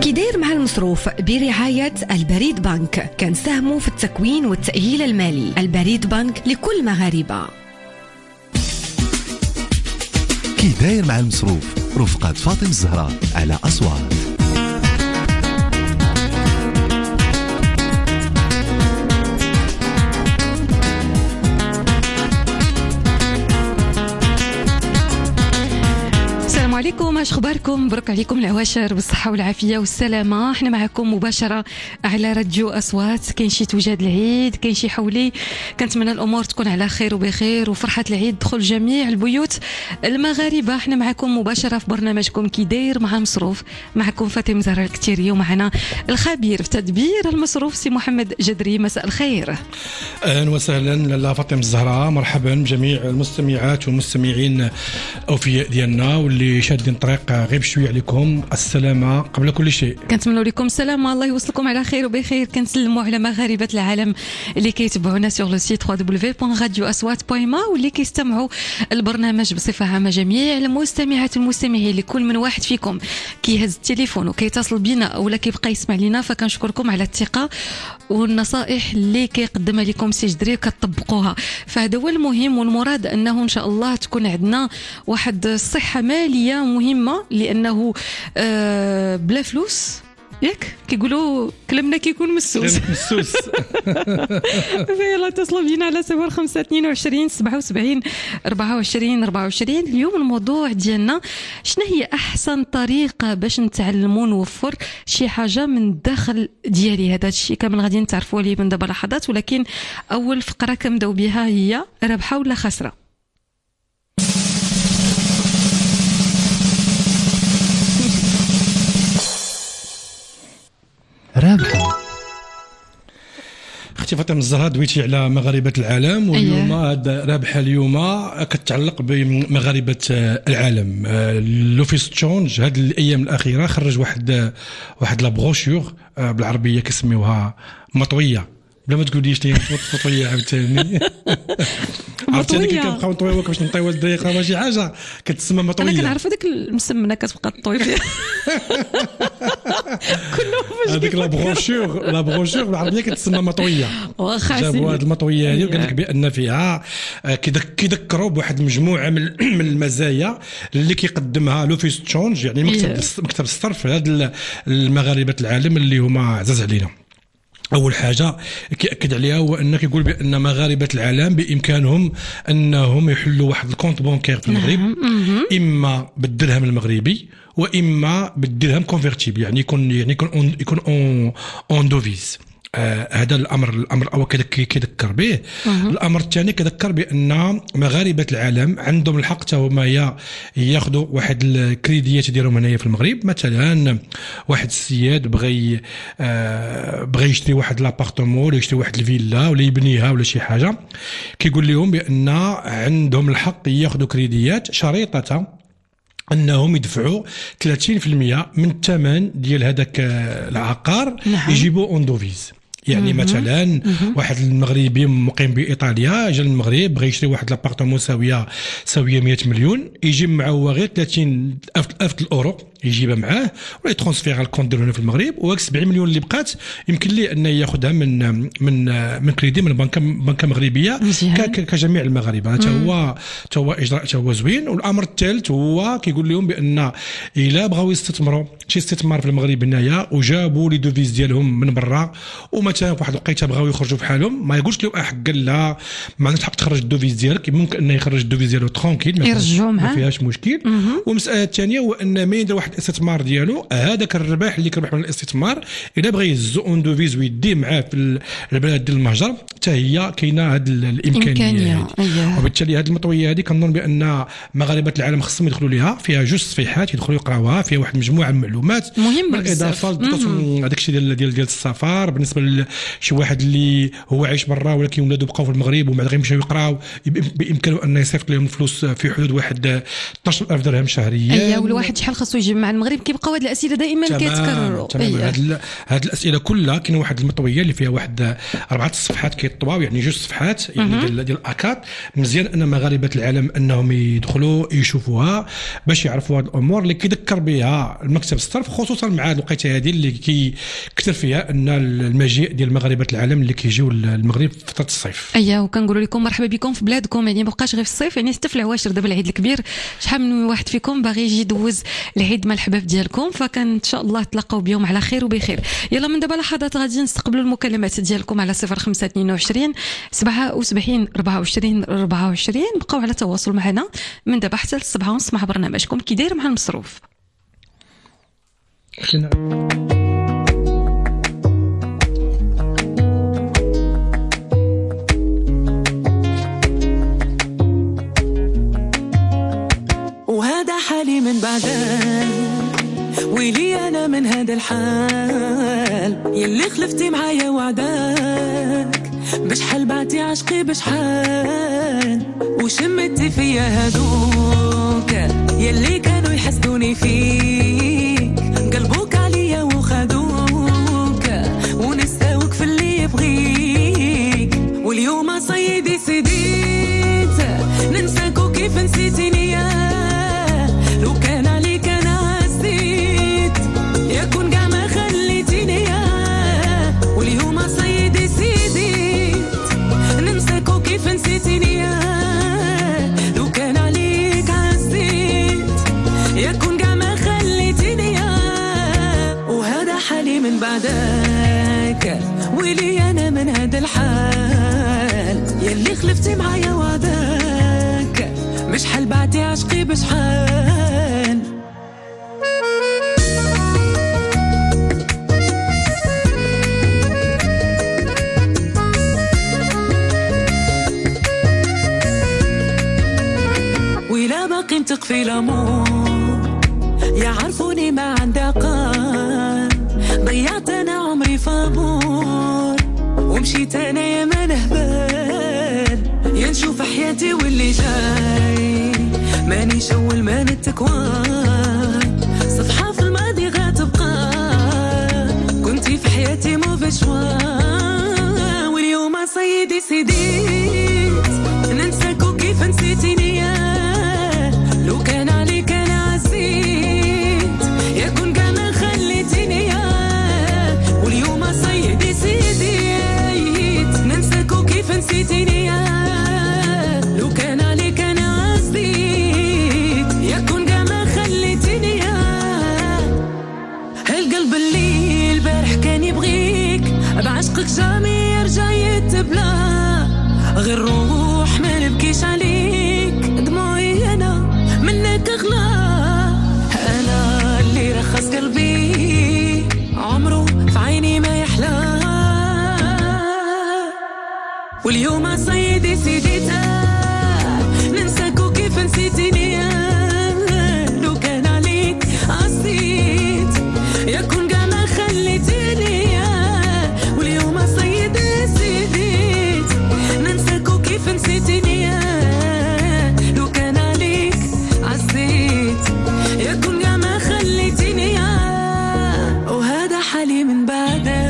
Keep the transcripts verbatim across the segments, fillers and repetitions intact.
كي داير مع المصروف برعاية البريد بنك، كنساهموا في التكوين والتأهيل المالي. البريد بنك لكل مغاربة. كي داير مع المصروف رفقة فاطمة الزهراء على أصوات. السلام عليكم، اش اخباركم؟ مبروك عليكم العواشر بالصحه والعافيه والسلامه. احنا معكم مباشره على راديو اصوات. كاين شي توجد العيد، كاين شي حولي، كنتمنى الامور تكون على خير وبخير وفرحه العيد تدخل جميع البيوت المغاربه. احنا معكم مباشره في برنامجكم كي داير مع المصروف، معكم فاطمه زهراء الكتيري، ومعنا الخبير في تدبير المصروف سي محمد جدري. مساء الخير. اهلا وسهلا لاله فاطمه الزهراء، مرحبا بجميع المستمعات والمستمعين اوفياء ديالنا واللي شادين طريق غير بشويه عليكم. السلامه قبل كل شيء، كنتمنوا لكم السلامه، الله يوصلكم على خير وبخير. كنسلموا على مغاربه العالم اللي كيتبعونا سور لو سيت دبليو دبليو دبليو بوين راديو اصوات بوين ما، واللي كيستمعوا البرنامج بصفه عامه. جميع المستمعات والمستمعين، لكل من واحد فيكم كيهز التليفون وكيتصل بينا ولا كيبقى يسمع لينا، فكنشكركم على الثقه والنصائح اللي كيقدمها لكم سي جدري وكتطبقوها. فهذا هو المهم، والمراد انه ان شاء الله تكون عندنا واحد الصحه ماليه مهمه، لانه آه بلا فلوس ياك كيقولوا كلامنا كيكون مسوس مسوس. فيلا اتصلوا بينا على صفر خمسة اثنين وعشرين سبعة وسبعين أربعة وعشرين أربعة وعشرين. اليوم الموضوع ديالنا شنو هي احسن طريقه باش نتعلموا نوفر شي حاجه من الدخل ديالي. هذا الشيء كامل غادي نتعرفوا عليه من دابا لحظات، ولكن اول فقره كنبداو بها هي ربحه ولا خسره. رابحة. اختي فاطمه الزهراء دويتي على مغاربه العالم، واليوم هذا رابحه اليوم كتعلق بمغاربه العالم. لوفيس تشونج هذه الايام الاخيره خرج واحد واحد لا بروشور بالعربيه كيسميوها مطويه، بلا ما تقوليش لي مطويه عاوتاني. عرفتي كنبقاو نطويو باش نطيو الدقيقه ماشي حاجه كتسمى مطويه. انا كنعرف هذيك المسمنه كتبقى طوي فيها. كلهم هذيك لا بروشور لا بروشور بالعربيه كتسمى مطويه. جابوا هذه المطويه هذه وقال لك بان فيها كيذكروا بواحد المجموعه من المزايا اللي كيقدمها لوفيس تشونج، يعني مكتب مكتب الصرف هذا المغاربه العالم اللي هما عزاز علينا. أول حاجة كيأكد عليها هو أنه كيقول بأن مغاربة العالم بإمكانهم أنهم يحلوا واحد الكونت بونكير في المغرب، إما بالدرهم المغربي وإما بالدرهم كونفرتيبل، يعني يكون يعني يكون يكون اون اون دوفيز. آه هذا الامر الامر الاول كيذكر به. الامر الثاني كيذكر بان مغاربه العالم عندهم الحق حتى هما ياخذوا واحد الكريديات ديالهم هنايا في المغرب. مثلا واحد السياد بغى آه بغى يشري واحد لابارتمون ولا يشري واحد الفيلا ولا يبنيها ولا شي حاجه، كيقول لهم بان عندهم الحق ياخذوا كريديات شريطه انهم يدفعوا ثلاثين بالمئة من الثمن ديال هذاك العقار. نعم. يجيبوا اون دوفيز. يعني مم. مثلا مم. واحد المغربي مقيم بايطاليا جا للمغرب بغى يشري واحد لابارتمون ساويه ساويه مئة مليون، يجيب معه هو غير ثلاثين ألف الاورو يجيبها معاه ولا يترونسفير على الكونت ديالو هنا في المغرب، و سبعين مليون اللي بقات يمكن ليه انه ياخذها من من من كريدي من بنكه بنكه مغربيه كجميع المغاربه. حتى هو حتى هو اجراء حتى هو زوين. والامر الثالث هو كيقول لهم بان الا بغاو يستثمروا شي استثمار في المغرب هنايا وجابوا لي دوفيز ديالهم من برا، ومثلا في واحد الوقيته بغاو يخرجوا بحالهم، ما يقولش لهم احق لا ما عندكش حق تخرج الدوفيز ديالك، ممكن انه يخرج الدوفيز ديالو ترونكيل يرجعوا معاه ما فيهاش مشكل. والمساله الثانيه هو ان ما يدير واحد الاستثمار ديالو، هذاك الربح اللي كيربح من الاستثمار الا بغى يهزو اون دوفيز ويديه معاه في البلاد ديال المهجر حتى هي كاينه هذه الامكانيه. أيه. وبالتالي هذه المطويه هذه كنظن بان مغاربه العالم خصهم يدخلوا ليها، فيها جوج صفيحات يدخلوا يقراوها، فيها واحد مجموعه من المعلومات مهمه بالاضافه هذاك الشيء ديال ديال ديال السفر بالنسبه لشي واحد اللي هو عايش برا ولكن ولاده بقاو في المغرب وما غير يمشيو يقراو، بامكانه انه يصيفط لهم فلوس في حدود واحد اثناش ألف درهم شهريا. اييه. والواحد شحال خاصو يجيب مع المغرب كيبقاو هاد الاسئله دائما كيتكرروا. هاد هاد الاسئله كلها كاين واحد المطويه اللي فيها واحد اربعه الصفحات كيطبعوا يعني جوج صفحات يعني ديال ديال الاكات. مزيان ان مغاربه العالم انهم يدخلوا يشوفوها باش يعرفوا هاد الامور اللي كيذكر بها المكتب الصرف، خصوصا مع هاد الوقيته هذه اللي كيكثر فيها ان المجيء ديال مغاربه العالم اللي كيجيو المغرب في فتره الصيف. اييه وكنقولوا لكم مرحبا بكم في بلادكم، يعني ما بقاش غير في الصيف، يعني حتى في العواشر دابا العيد الكبير شحال من واحد فيكم باغي يجي يدوز العيد مع الحباب ديالكم، فكان ان شاء الله تلاقاو بيوم على خير وبخير. يلا من دابا لحظات غادي نستقبلوا المكالمات ديالكم على صفر خمسة اثنين وعشرين سبعة وسبعين أربعة وعشرين أربعة وعشرين. بقاو على تواصل معنا من دابا حتى للسبعة ونص مع برنامجكم كي داير مع المصروف. وهذا حالي من بعدك، ويلي أنا من هذا الحال يلي خلفتي معايا وعداك، بشحال بعتي عشقي بشحال وشمتي فيا هادوك يلي كانوا يحسدوني فيك، قلبوك عليا وخدوك ونساوك في اللي يبغيك، واليوم صيدي سديت ننساك وكيف نسيتيني يا لو كان عليك انا عزيت يكون كاع ما خليتيني يا، واليوم صيدي سديت ننساك وكيف نسيتيني يا لو كان عليك عزيت يكون كاع ما خليتيني يا، وهذا حالي من بعدك، ويلي انا من هذا الحال يلي خلفتي معايا وعداك، بشحال بعتي عشقي بشحال. ويلا باقي متقفي الامور يعرفوني ما عندي عقل، ضيعت انا عمري فابور ومشيت انا يا ما نهبل، يا نشوف حياتي واللي جاي ماني شول ما نتكوان، صفحة في الماضي غتبقى كنتي في حياتي مو بشوان، واليوم صيدي سديت ننساك وكيف نسيتيني يا لو كان عليك انا عزيت يكون كاع ما خليتيني يا، واليوم صيدي سديت ننساك وكيف نسيتيني يا لو كان عليك انا عزيت يكون كاع ما خليتيني يا، هالقلب اللي البارح كان يبغيك بعشقك جامي يرجع يتبلى، غير روح ما نبكيش عليك دموعي انا منك اغلى، انا اللي رخص قلبي عمره في عيني ما يحلى، واليوم صيدي سديتها ننساك وكيف نسيتيني لو كان عليك عصيت يكون كاع ما خليتيني، واليوم صيدي سديت ننساك وكيف نسيتيني لو كان عليك عصيت يكون كاع ما خليتيني، وهذا حالي من بعدك.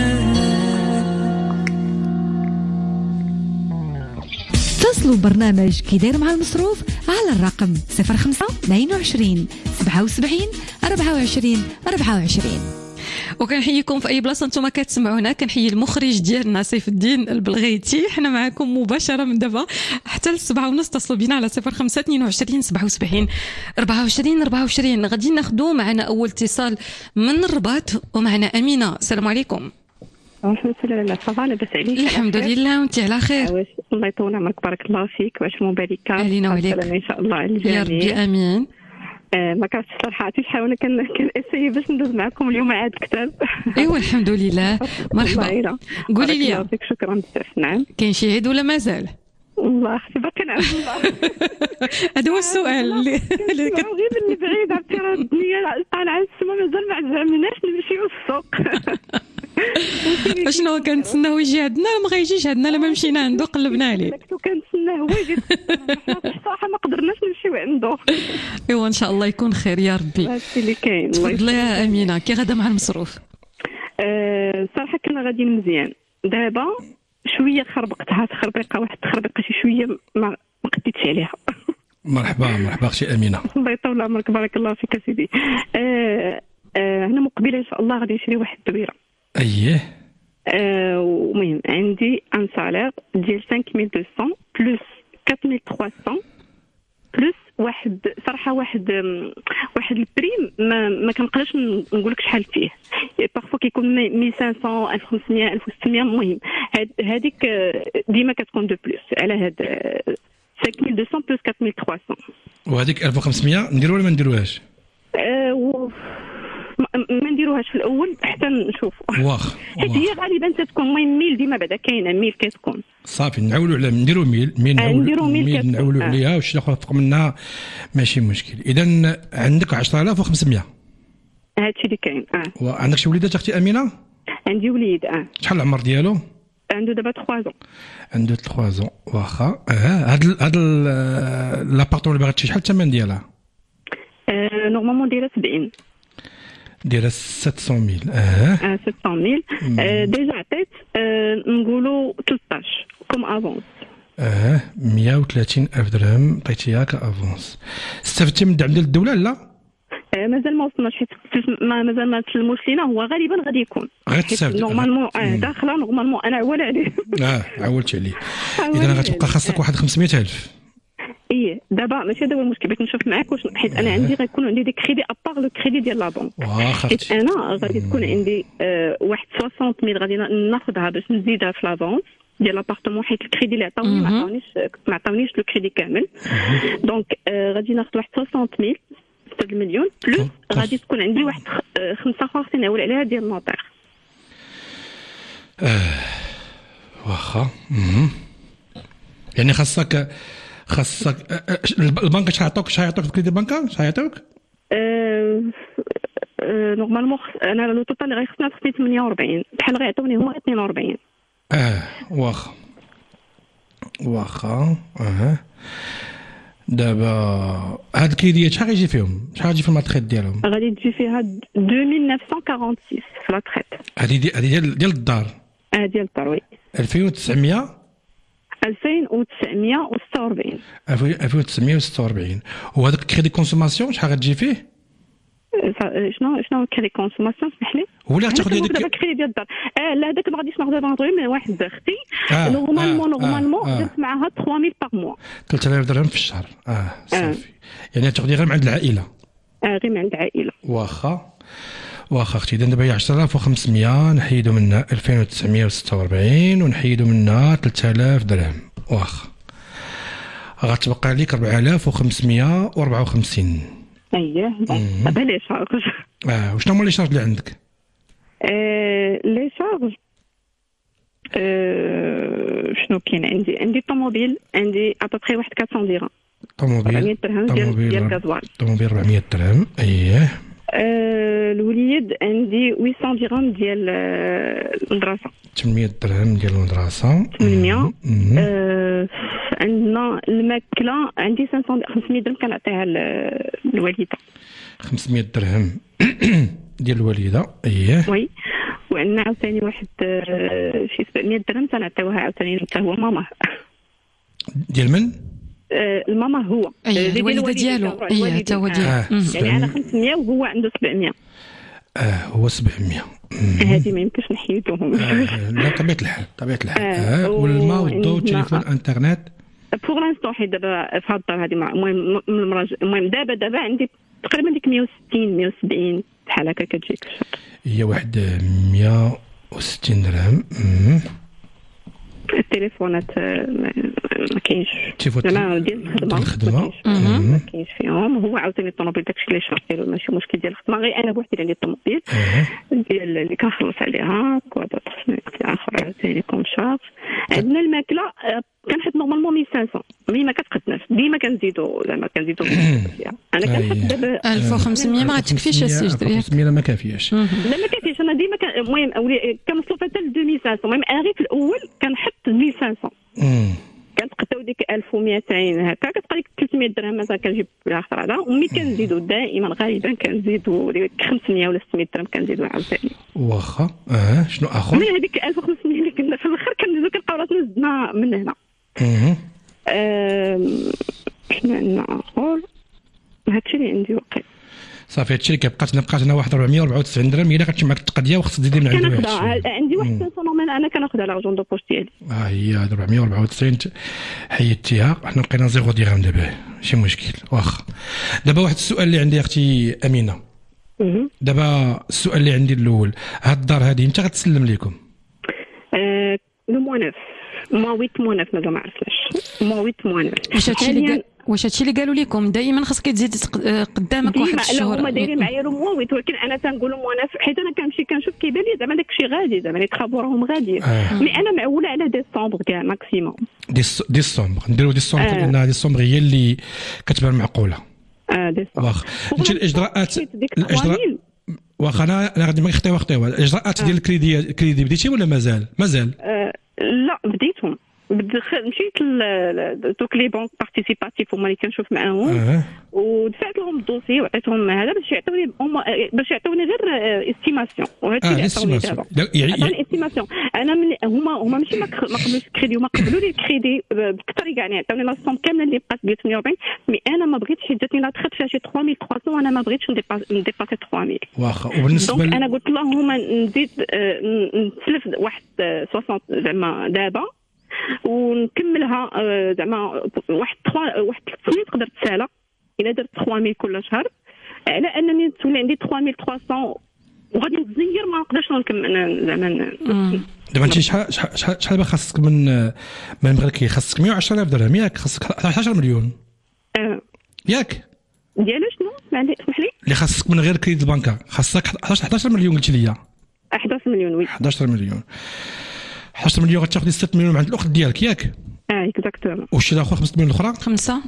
اتصلوا برنامج كي داير مع المصروف على الرقم صفر خمسة اثنين وعشرين سبعة وسبعين أربعة وعشرين أربعة وعشرين. وكنحييكم في اي بلاصه نتوما كتسمعونا، كنحيي المخرج ديالنا سيف الدين البلغيتي، حنا معكم مباشره من دابا حتى للسبعة ونص. اتصلوا بينا على صفر خمسة اثنين وعشرين سبعة وسبعين أربعة وعشرين أربعة وعشرين. غادي ناخذوا معنا اول اتصال من الرباط ومعنا امينه. السلام عليكم. الحمد لله صافا لاباس عليك؟ الحمد لله وانت على خير؟ الله يطول عمرك بارك الله فيك وعاش مباركه علينا وعليك ان شاء الله على الجميع يا ربي امين. آه ما كرهتش الصراحه عرفتي شحال وانا كان كان اساي باش ندوز معكم اليوم عاد كتاب. ايوا الحمد لله مرحبا. قولي لي شكرا بزاف. نعم كاين شي عيد ولا مازال؟ والله اختي باقي نعرف والله هذا هو السؤال اللي اللي غير اللي بعيد عرفتي راه الدنيا طالعه السما مازال ما عزمناش نمشيو للسوق. شنو كنتسناو يجي عندنا ما غيجيش عندنا لما مشينا عنده قلبنا عليه. كنتسناه هو يجي صراحه ما قدرناش نمشيو عنده. ايوا ان شاء الله يكون خير يا ربي. هادشي اللي كاين. تفضلي يا امينه، كي غدا مع المصروف؟ أه صراحه كنا غاديين مزيان، دابا شويه خربقتها تخربيقه واحد التخربيقه شي شويه ما ما قديتش عليها. مرحبا مرحبا اختي امينه. الله يطول عمرك بارك الله فيك سيدي. أه أه هنا مقبله ان شاء الله غادي نشري واحد الدويره. اييه. أه ومهم عندي ان سالير ديال خمسة آلاف ومئتين بلس أربعة آلاف وثلاثمئة بلس واحد صراحه واحد واحد البريم ما ما كنقدرش نقول لك شحال فيه، بارفو كيكون ألف وخمسمئة ألف وخمسمئة ألف وستمئة. المهم هذيك ديما كتكون دو بلس على هاد خمسة آلاف ومئتين بلس أربعة آلاف وثلاثمئة. وهذيك ألف وخمسمئة نديرو ولا ما نديروهاش؟ أه ما نديروهاش في الاول حتى نشوفوا. واخ حيت هي غالبا تتكون المهم ميل ديما بعدا كاينه ميل كتكون صافي. نعولوا على نديروا ميل ميل نديروا ميل نعولوا عليها وشي اخر فوق منها ماشي مشكل. اذا عندك عشرة آلاف وخمسمئة هادشي اللي كاين. اه وعندك شي وليدات اختي امينه؟ عندي وليد. اه شحال العمر ديالو؟ عنده دابا ثلاثة زون. عنده ثلاثة زون. واخا. اه هاد هاد لابارتمون اللي باغي تشري شحال الثمن ديالها؟ آه نورمالمون دايره سبعين. دايره سبعمئة ميل. اه اه سبعمئة ميل. آه ديجا عطيت آه نقولوا ثلاثطاش كوم افونس. اه مئة وثلاثين ألف درهم عطيتيها كافونس. استفدتي من الدعم ديال الدوله لا؟ آه مازال ما وصلناش حيت ما مازال ما تسلموش لينا. هو غالبا غادي يكون غتستافد نورمالمون. اه داخله نورمالمون انا عوال عليه. اه عولت عليه. اذا غتبقى خاصك واحد خمسمئة ألف. ايه دابا ماشي دابا المشكل، بغيت نشوف معاك واش حيت انا عندي غيكون عندي دي كريدي ابار لو كريدي ديال لا بنك. حيت انا غادي تكون عندي آه واحد ستين ميل غادي ناخذها باش نزيدها في لافونس ديال لابارتمون، حيت الكريدي اللي عطاوني ما عطاونيش ما عطاونيش لو كريدي كامل. دونك آه غادي ناخذ واحد ستين ميل ستة المليون بلس غادي تكون عندي واحد خمسة اخرى خصني نعول عليها ديال النوطير. اه واخا. يعني خاصك خاصك البنك اش غيعطوك اش غيعطوك في كريدي بنكا اش غيعطوك؟ أه أه نورمالمون انا لو توتال اللي غيخصنا خصني ثمانية وأربعين بحال غيعطوني هما اثنين وأربعين. اه واخا واخا. اه دابا هاد الكريديات شحال غيجي فيهم؟ شحال غيجي في الماتريت ديالهم؟ غادي تجي فيها ألفين وتسعمئة وأربعة وستين في لاتريت. هذه دي هذه ديال ديال الدار. اه ديال الدار وي. ألفين وتسعمئة ألفين وتسعمئة وستة وأربعين. ألفين وتسعمئة وستة وأربعين. وهذاك كريدي كونسوماسيون شحال غتجي فيه؟ شنو شنو كريدي كونسوماسيون سمح لي؟ ولا تاخذ هذيك دابا كريدي ديال الدار. اه لا هذاك ما غاديش ناخذ نهضروا من واحد اختي نورمالمون نورمالمون درت معاها ثلاثة آلاف باغ موا. ثلاثة آلاف درهم في الشهر. اه صافي. يعني تاخذي غير من عند العائله. اه غير من عند العائله. واخا واخا اختي. اذا دابا هي عشرة آلاف وخمسمئة نحيدوا منها ألفين وتسعمئة وستة وأربعين ونحيدوا منها ثلاثة آلاف درهم. واخا غتبقى لك أربعة آلاف وخمسمئة وأربعة وخمسين. اييه دابا لي شارج. اه وشنو هما لي شارج اللي عندك؟ آه لي شارج آه شنو كاين عندي؟ عندي طوموبيل عندي ابوبخي واحد أربعمئة درهم. طوموبيل أربعمئة درهم ديال ديال الغازوال. طوموبيل أربعمئة درهم. اييه. آه الوليد عندي ثمانمئة درهم ديال المدرسه. ثمانمئة درهم ديال المدرسه. ثمانمئة. آه عندنا الماكله عندي خمسمئة درهم كنعطيها للوالده. خمسمئة درهم ديال الوالده. اييه وي. وعندنا عاوتاني واحد شي سبعمئة درهم تنعطيوها عاوتاني حتى هو ماما. ديال من؟ آه الماما هو أيه الوالده ديالو. اي حتى هو ديالو. آه. يعني على خمسمئة وهو عنده سبعمئة. اه هو سبعمئة. هذه ما يمكنش نحيدوهم. آه لا طبيعه الحال طبيعه الحال. آه. آه. والماء والضوء والتليفون انترنت بوغ لانستون حيت دابا في هاد الدار هذه المهم المهم دابا دابا عندي تقريبا ديك مئة وستين مئة وسبعين بحال هكا كتجيك في الشهر. هي واحد مئة وستين درهم. التليفونات ما كاينش زعما ديال الخدمه الخدمه ما كاينش فيهم. هو عاوتاني الطوموبيل داكشي اللي شرا ديالو ماشي مشكل ديال الخدمه، غير انا بوحدي عندي الطوموبيل ديال اللي كنخلص عليها كوادر اخر عاوتاني كوم شارج. عندنا الماكله كنحط نورمالمون مئة وخمسمئة مي ما كتقدناش ديما كنزيدو زعما كنزيدو فيها. انا كنحط دابا ألف وخمسمئة ما غاتكفيش السي جدري. خمسمئة ما كافياش. لا ما كافيش. انا ديما المهم كنوصلوا حتى ل ألفين وخمسمئة. المهم انا غير في الاول كنحط مئة وخمسمئة كنتقداو ديك ألف ومئتين هكا كتبقى لك ثلاثمية درهم مثلا كنجيب بلا خطره هذا وملي كنزيدو دائما غالبا كنزيدو ديك خمسمية ولا ستمية درهم كنزيدو عاوتاني واخا اه شنو اخر من هذيك ألف وخمسمية اللي كنا في الاخر كنزيدو كنلقاو راسنا زدنا من هنا اها شنو عندنا اخر هادشي اللي عندي واقع صافي هادشي اللي كيبقى لنا بقات لنا واحد أربعمية وأربعة وتسعين درهم الا كتمشي معاك التقديه وخصك تزيدي من عند واحد عندي واحد فونومين انا كناخذها لارجون دو بوش ديالي اه هي أربعمية وأربعة وتسعين حيدتيها حنا بقينا زيرو درهم دابا ماشي مشكل واخا دابا واحد السؤال اللي عندي اختي امينه دابا السؤال اللي عندي الاول هاد الدار هذه متى غتسلم لكم آه لو موا نوف موا ثمانية موا نوف مازال ما عرفتش موا ثمانية موا نوف واش هادشي اللي واش هادشي اللي قالوا لكم دائما خاصك تزيد قدامك واحد الشهور؟ لا هما دايرين معايا لو موا ولكن انا تنقول موا نوف حيت انا كنمشي كنشوف كيبان لي زعما داكشي غادي زعما لي ترابو راهم غاديين آه. مي انا معوله على ديسمبر كاع ماكسيموم ديسمبر نديرو ديسمبر لان آه. ديسمبر هي اللي كتبان معقوله اه ديسمبر واخا انت الاجراءات الاجراءات واخا انا انا غادي ما نخطيو خطيوه الاجراءات ديال الكريدي الكريدي بديتي ولا مازال مازال آه لا بديتهم مشيت دوك لي بنك بارتيسيباتيف هما اللي كنشوف معاهم أه. ودفعت لهم الدوسي وعطيتهم هذا باش يعطوني باش يعطوني غير استيماسيون وهذا اللي عطوني دابا عطوني استيماسيون انا من هما هما ماشي ما قبلوش الكريدي هما قبلوا لي الكريدي بكثر يعني عطوني لا سوم كامله اللي بقات ديال ثمانية وأربعين مي انا ما بغيتش حيت جاتني لا تخيط فيها شي ثلاثة آلاف وثلاثمية وانا ما بغيتش نديباسي ثلاثة آلاف واخا وبالنسبه دونك انا قلت لهم نزيد نسلف واحد ستين زعما دابا ونكملها زعما واحد واحد ثلاث سنين تقدر تسالى الا درت ثلاثة آلاف كل شهر على انني تولي عندي ثلاثة آلاف وثلاثمية وغادي نتزير ما نقدرش نكمل زعما دابا انت شحال شحال شحال خاصك من من المغرب خاصك مية وعشرة آلاف درهم ياك خاصك أحد عشر مليون اه ياك ديال شنو معلي اسمح لي اللي خاصك من غير كريديت بنكا خاصك أحد عشر مليون قلت لي أحد عشر مليون وي أحد عشر مليون أحد عشر مليون غتاخذي ستة مليون عند الاخت ديالك ياك اه اكزاكتومون وشي الاخر خمسة مليون الاخرى خمسة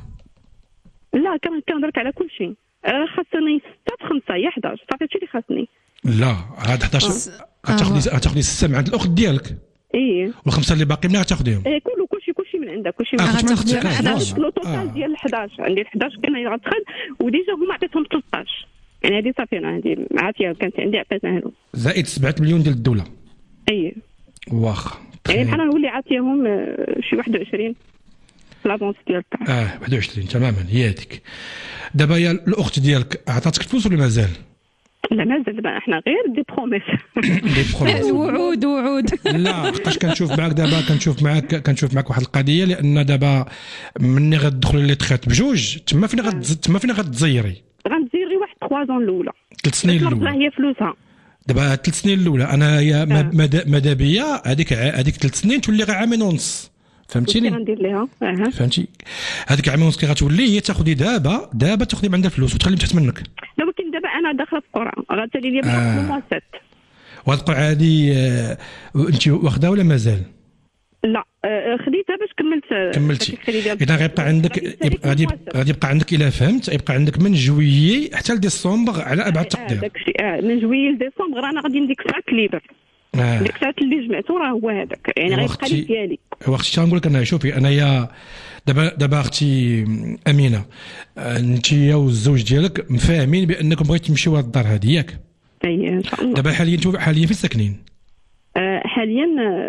لا كان كنهضرك على كل شيء خاصني ستة خمسة هي أحد عشر صافي هادشي اللي خاصني لا هاد أحد عشر غتاخذي غتاخذي ستة من عند الاخت ديالك ايه والخمسه اللي باقي منها غتاخذيهم ايه كله كلشي كلشي من عندك كلشي من عندك أحد عشر لو توتال ديال أحد عشر عندي أحد عشر كان غتدخل وديجا هما عطيتهم ثلاثة عشر يعني هذه صافي انا عندي عافيه كانت عندي عطيتها لهم زائد سبعة مليون ديال الدوله ايه واخا يعني بحال نولي عاطيهم شي واحد وعشرين لافونس ديال الطاح اه واحد وعشرين تماما هي هذيك دابا يا الاخت ديالك عطاتك الفلوس ولا مازال؟ لا مازال دابا احنا غير دي بروميس دي بروميس وعود وعود لا بقاش كنشوف معاك دابا كنشوف معاك كنشوف معاك واحد القضيه لان دابا مني غتدخلي لي تخيط بجوج تما فين غتز تما فين غتزيري غنزيري واحد ثلاثة سنين الاولى ثلاث سنين الاولى هي فلوسها دابا ثلاث سنين الاولى انا يا ماذا بيا هذيك هذيك ثلاث سنين تولي غير عامين ونص فهمتيني غندير ليها اها فهمتي هذيك عامين ونص كي غتولي هي تاخذي دابا دابا تاخذي من عندها الفلوس وتخلي تحت منك لا ولكن دابا انا داخله في القرعه غتولي لي بواحد الموا ست وهاد القرعه هذه انت واخدها ولا مازال؟ لا خديتها باش كملت كملتي اذا غيبقى عندك غادي غادي يبقى عندك الا فهمت يبقى عندك من جويي حتى لديسمبر على ابعد تقدير داكشي اه من جويي لديسمبر انا غادي نديك الساعه كليبر آه. ديك الساعه اللي جمعته راه هو هذاك يعني غيبقى لي ديالي وقتي تنقول لك انا شوفي انا يا دابا دابا اختي امينه انت والزوج ديالك مفاهمين بانكم بغيتوا تمشيو لهاد الدار هذه ياك؟ اي ان شاء الله دابا حاليا انتم حاليا فين ساكنين؟ آه حاليا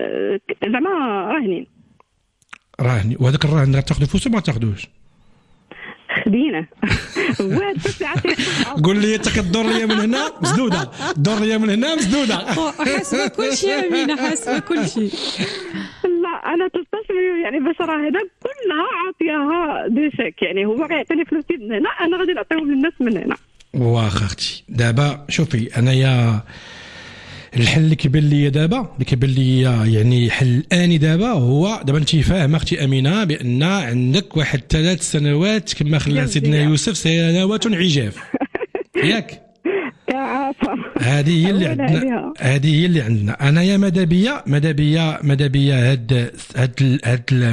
زعما راهنين راهني وهذاك الراهن غتاخذوا فلوس ولا ما تاخذوش؟ خدينا واد بس عطيك قول لي انت كدور ليا من هنا مسدوده دور ليا من هنا مسدوده حاسبه كل شيء امينه حاسبه كل شيء لا انا ثلاثة عشر مليون يعني باش راه هذا كلها عاطيها دي شيك يعني هو غيعطيني فلوسي من هنا انا غادي نعطيهم للناس من هنا واخا اختي دابا شوفي انايا الحل اللي كيبان لي دابا اللي كيبان لي يعني حل اني دابا هو دابا انت فاهمه اختي امينه بان عندك واحد ثلاث سنوات كما خلى سيدنا يوسف سنوات عجاف ياك عافا هذه هي اللي عندنا هذه هي اللي عندنا انا يا مدابيه مدابيه مدابيه هاد هاد هاد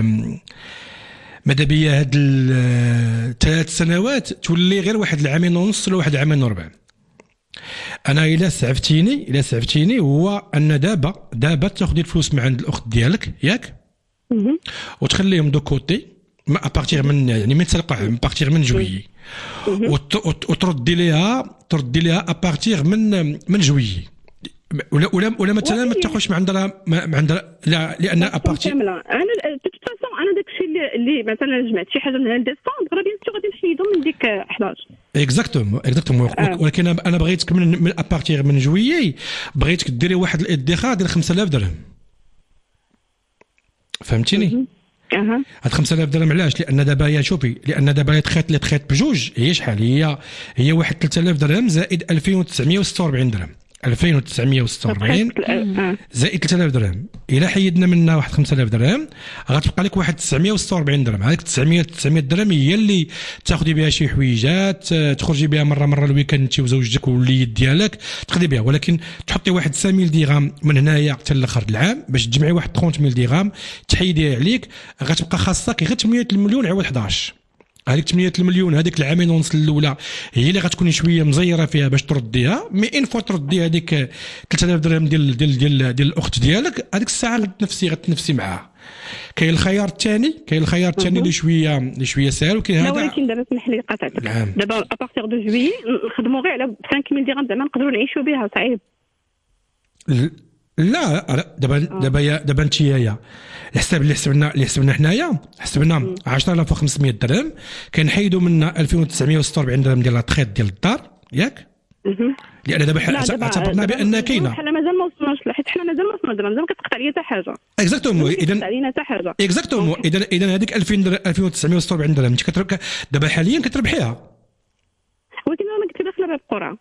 مدابيه هاد الثلاث سنوات تولي غير واحد العامين ونص ولا واحد العامين وربع انا الا سعفتيني الا سعفتيني هو ان دابا دابا تاخذي الفلوس من عند الاخت ديالك ياك وتخليهم دو كوتي ما ابارتيغ من يعني من تلقاهم ابارتيغ من جويي وتردي ليها تردي ليها ابارتيغ من من جويي ولا ولا ولا مثلا ما تاخذش ما عندها ما عندها لا لان ابارتيغ انا دو فاسون انا داكشي اللي اللي مثلا جمعت شي حاجه من ديسمبر راه بيان سور غادي نحيدهم من ديك احداش اكزاكتومون اكزاكتومون ولكن انا بغيتك من من ابارتيغ من جويي بغيتك ديري واحد الادخار ديال خمسة آلاف درهم فهمتيني اها هاد خمسة آلاف درهم علاش لان دابا هي شوفي لان دابا هي تخيط لي تخيط بجوج هي شحال هي هي واحد ثلاثة آلاف درهم زائد ألفين وتسعمية وستة وأربعين درهم ألفين وتسعمية وستة وأربعين زائد ثلاثة آلاف درهم الا حيدنا منها واحد خمسة آلاف درهم غتبقى لك واحد تسعمية وستة وأربعين درهم هذيك تسعمية تسعمية درهم هي اللي تاخذي بها شي حويجات تخرجي بها مره مره الويكاند انت وزوجتك والوليد ديالك تقضي بها ولكن تحطي واحد خمسة آلاف درهم من هنايا حتى لاخر العام باش تجمعي واحد ثلاثين ألف درهم تحيديها عليك غتبقى خاصك غير ثمانية المليون عوض إحدى عشر هذيك ثمانية المليون هذيك العامين ونص الاولى هي اللي غتكوني شويه مزيره فيها باش ترديها مي ان فوا تردي هذيك ثلاثة آلاف درهم ديال ديال ديال ديال الاخت ديالك هذيك الساعه غتنفسي غتنفسي معاها كاين الخيار الثاني كاين الخيار الثاني اللي شويه اللي شويه ساهل وكاين هذا ولكن دابا سمح لي قطعتك دابا ابارتيغ دو جويي نخدموا غير على خمسة آلاف درهم زعما نقدروا نعيشوا بها صعيب لا دابا دابا دابا انت يا الحساب اللي حسبنا اللي حسبنا حنايا حسبنا عشرة آلاف وخمسمية درهم كنحيدوا منها ألفين وتسعمية وستة وأربعين درهم ديال التخيط ديال الدار ياك لان دابا اعتبرنا بان كاينه حنا مازال ما وصلناش حيت حنا مازال ما وصلنا دابا مازال ما كتقطع ليا حتى حاجه اكزاكتومون اذا علينا حتى حاجه اكزاكتومون اذا اذا هذيك ألفين وتسعمية وستة وأربعين درهم انت كتربح دابا حاليا كتربحيها ولكن انا كنت داخله باب القرعه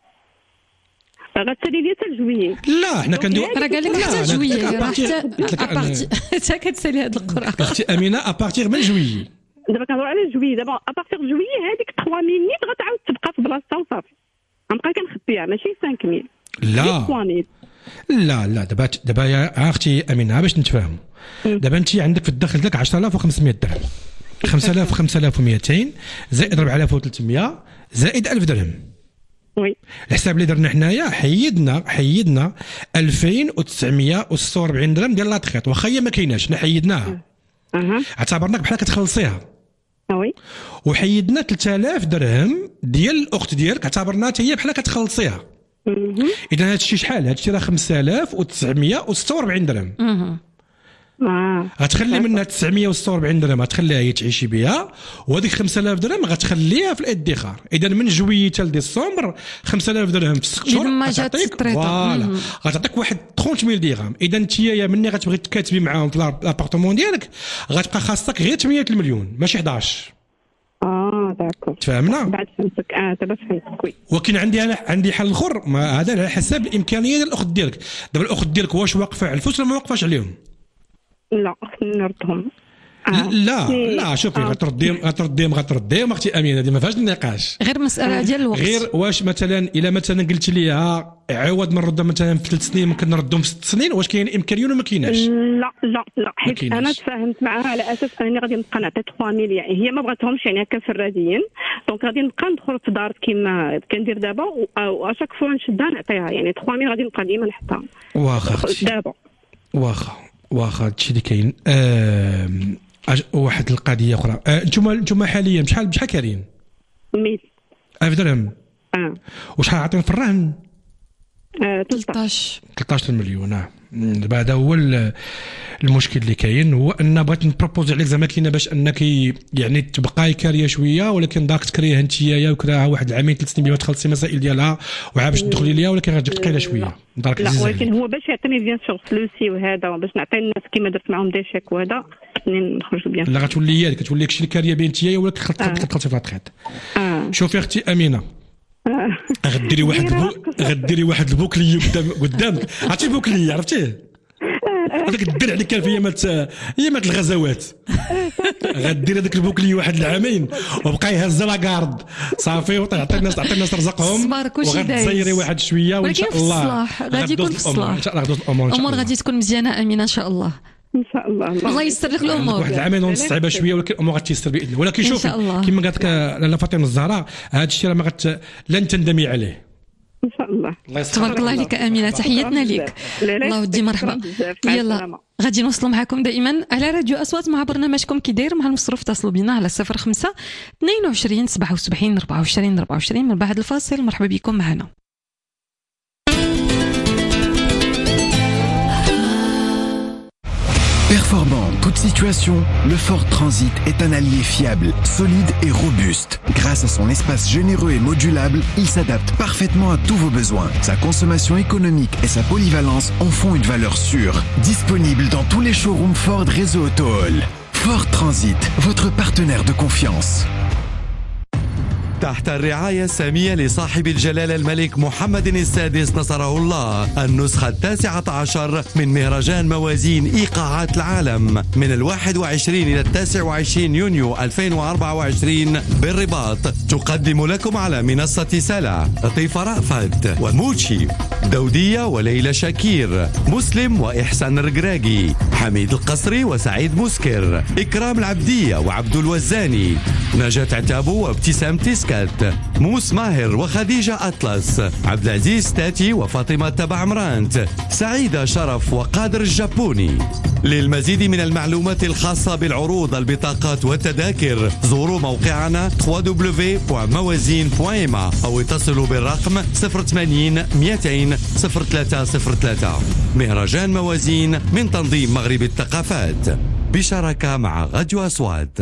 غتسالي لي حتى الجويي لا حنا كنديروا راه قال لك حتى الجويي راه حتى حتى كتسالي هاد القرعه اختي امينه ابارتيغ من جويي دابا كنهضروا على الجويي دابا ابارتيغ جويي هذيك ثلاثة ميل نيت غتعاود تبقى في بلاصتها وصافي غنبقى كنخبيها ماشي خمسة ميل لا لا لا دابا دابا يا اختي امينه باش نتفاهموا دابا انت عندك في الدخل ديالك عشرة آلاف وخمسمية درهم خمسة آلاف خمسة آلاف ومئتين زائد أربعة آلاف وثلاثمية زائد ألف درهم وي الحساب اللي درنا حنايا حيدنا حيدنا ألفين وتسعمية وستة وأربعين درهم ديال لاطخيط واخا هي ما كايناش حنا حيدناها اها اعتبرناك بحال كتخلصيها وي وحيدنا ثلاثة آلاف درهم ديال الاخت ديالك اعتبرناها حتى هي بحال كتخلصيها اذا هذا الشيء شحال هذا الشيء راه خمسة آلاف وتسعمية وستة وأربعين درهم اه غتخلي منها تسعمية وستة وأربعين درهم غتخليها هي تعيشي بها وهذيك خمسة آلاف درهم غتخليها في الادخار اذا من جويي حتى لديسمبر خمسة آلاف درهم في ست شهور غتعطيك فوالا غتعطيك واحد ثلاثين ألف درهم اذا انت يا مني غتبغي تكاتبي معاهم في لابارتمون ديالك غتبقى خاصك غير ثمانية المليون ماشي إحدى عشر اه داكور تفهمنا بعد فهمتك اه دابا فهمتك وي ولكن عندي انا عندي حل اخر هذا على حسب الامكانيه ديال الاخت ديالك دابا الاخت ديالك واش واقفه على الفلوس ولا ما واقفاش عليهم لا خصني نردهم آه. لا لا شوفي آه. غترديهم غترديهم غترديهم اختي امينه هذه ما فيهاش النقاش غير مساله ديال الوقت غير واش مثلا الا مثلا قلت ليها عوض ما نردهم مثلا في ثلاث سنين ممكن نردهم في ست سنين واش كاين امكانيه ولا ما كايناش لا لا لا حيت انا تفاهمت معها على اساس انني غادي نبقى نعطي ثلاثة ميل يعني هي ما بغاتهمش يعني هكا فراديين دونك غادي نبقى ندخل في دار كيما كندير دابا واشاك فوا نشدها نعطيها يعني ثلاثة ميل غادي نبقى ديما نحطها واخا اختي دابا واخا واخا هادشي اللي كاين آه... واحد القضيه اخرى انتم آه... انتم حاليا بشحال بشحال كارين مية ألف درهم اه وشحال عاطين في الرهن آه... ثلاثطاش ثلاثطاش مليون نعم دابا هذا هو المشكل اللي كاين هو ان بغيت نبروبوزي عليك زعما كاينه باش انك يعني تبقاي كاريه شويه ولكن داك تكريها انت يا وكراها واحد العامين ثلاث سنين باش تخلصي المسائل ديالها وعاد باش تدخلي ليها ولكن غتجيك ثقيله شويه دارك لا ولكن هو باش يعطيني بيان سور فلوسي وهذا باش نعطي الناس كيما درت معاهم دي شيك وهذا نخرج بيان لا غتولي هي كتولي كشي الكاريه بين انت يا ولكن خلطتي في الخيط شوفي اختي امينه غديري واحد البو... غديري واحد البوكلي قدام قدامك عرفتي البوكلي عرفتيه هذاك الدرع اللي كان في ايامات ايامات الغزوات غدير هذاك البوكلي واحد العامين وبقى يهز لاكارد صافي وتعطي الناس تعطي الناس رزقهم وغتزيري واحد شويه وان شاء الله غادي يكون في الصلاح ان شاء الله الامور غادي تكون مزيانه امينه ان شاء الله ان شاء الله الله ييسر لك الامور واحد العامين ونص صعيبه شويه ولكن الامور غتيسر باذن الله ولكن شوفي كما قالت لك لاله فاطمه الزهراء هذا الشيء راه ما غت لن تندمي عليه ان شاء الله. تبارك الله عليك امينه، تحياتنا لك. الله ودي مرحبا. يلا غادي نوصلوا معكم دائما على راديو اصوات مع برنامجكم كي داير مع المصروف. اتصلوا بنا على صفر خمسة اثنين وعشرين سبعة وسبعين أربعة وعشرين أربعة وعشرين. من بعد الفاصل مرحبا بكم معنا. Performant en toute situation, le Ford Transit est un allié fiable, solide et robuste. Grâce à son espace généreux et modulable, il s'adapte parfaitement à tous vos besoins. Sa consommation économique et sa polyvalence en font une valeur sûre. Disponible dans tous les showrooms Ford Réseau Auto Hall. Ford Transit, votre partenaire de confiance. تحت الرعاية السامية لصاحب الجلالة الملك محمد السادس نصره الله، النسخة التاسعة عشر من مهرجان موازين إيقاعات العالم من الواحد وعشرين إلى التاسع وعشرين يونيو ألفين وأربعة وعشرين بالرباط، تقدم لكم على منصة سلا لطيفة رأفت وموتشي، دودية وليلى شاكير، مسلم وإحسان الرقراقي، حميد القصري وسعيد مسكر، إكرام العبدية وعبد الوزاني، نجاة عتابو وابتسام تسكت، موس ماهر وخديجة أطلس، عبد العزيز تاتي وفاطمة تبع عمرانت، سعيدة شرف وقادر الجابوني. للمزيد من المعلومات الخاصة بالعروض، البطاقات والتذاكر زوروا موقعنا دبليو دبليو دبليو دوت موازين دوت إيما أو اتصلوا بالرقم صفر ثمانين مئتين صفر ثلاثة صفر ثلاثة. مهرجان موازين من تنظيم مغرب الثقافات بشراكة مع راديو أصوات.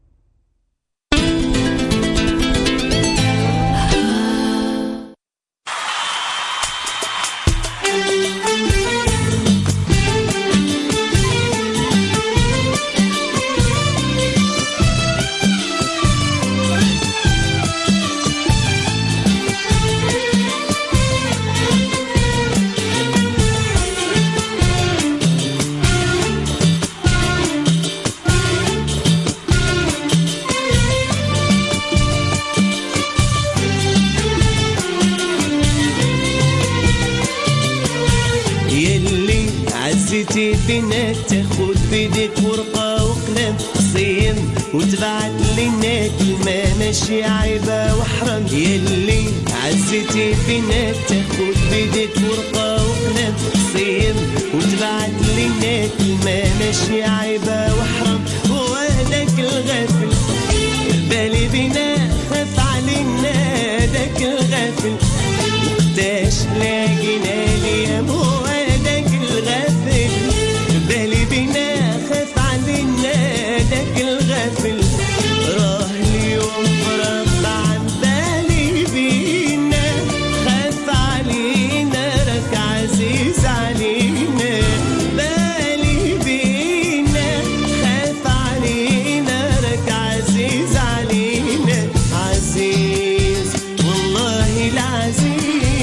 عزتي فينا تاخد بيدك ورقة وقلم صيم وتبعت لنا كلمة ماشي عيبة وحرام. يلي عزتي فينا تاخد بيدك ورقة وقلم صيم وتبعت لنا كلمة ماشي عيبة وحرام. وهداك الغافل بالي بينا خاف علينا داك الغافل وقتاش لاقينا اليوم. وهداك الغافل بالي بينا خاف علينا داك الغافل راه اليوم فرق عن بالي بينا خاف علينا راك عزيز علينا. بالي بينا خاف علينا راك عزيز علينا. عزيز والله العزيز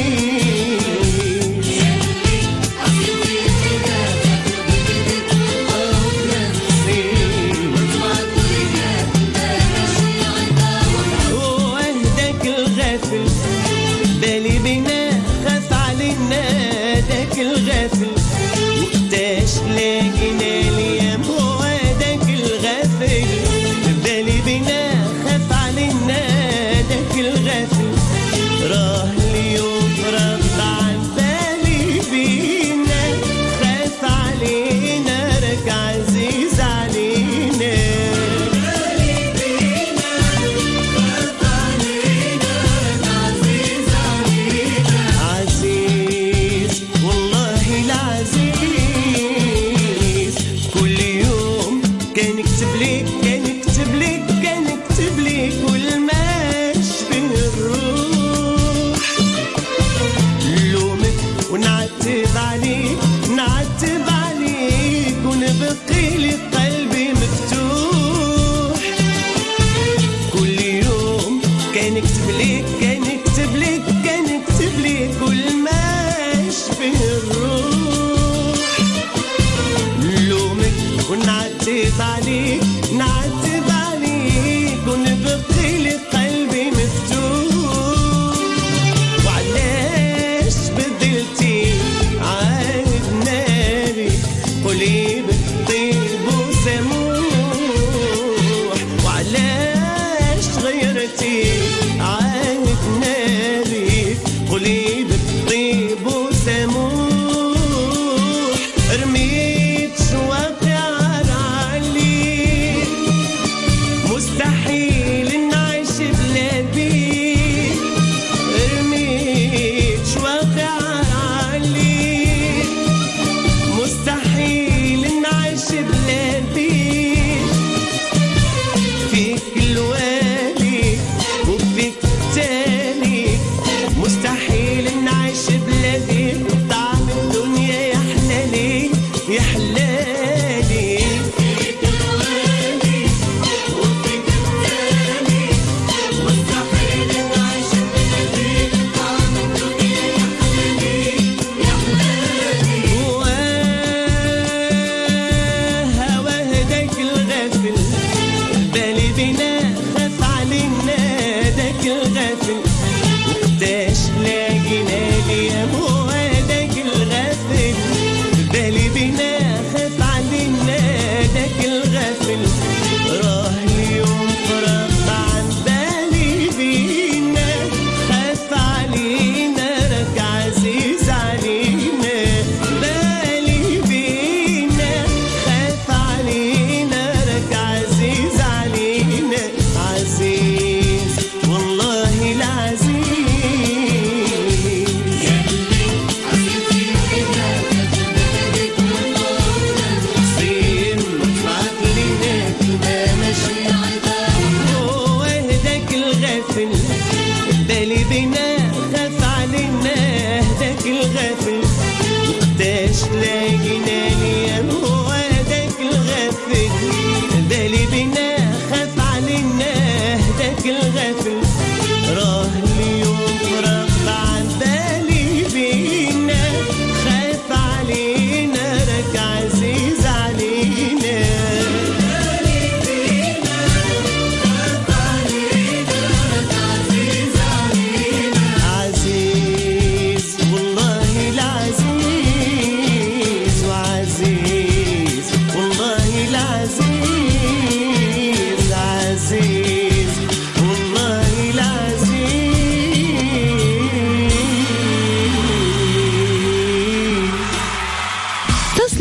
بالي بينا خاف علينا داك الغافل وقتاش لاقينا اليوم. هو داك الغافل بالي بينا خاف علينا داك الغافل راه اليوم فرق عن بالي بينا خاف علينا راك عزيز علينا. نعتب عليك ونبقي لي قلبي مفتوح. كل يوم كان يكتب ليك كان يكتب ليك كان يكتب ليك كل ما يشبه الروح. نلومك ونعتب عليك نعتب عليك ونبقي لي قلبي مفتوح. وعلاش بدلتي قولي بالطيب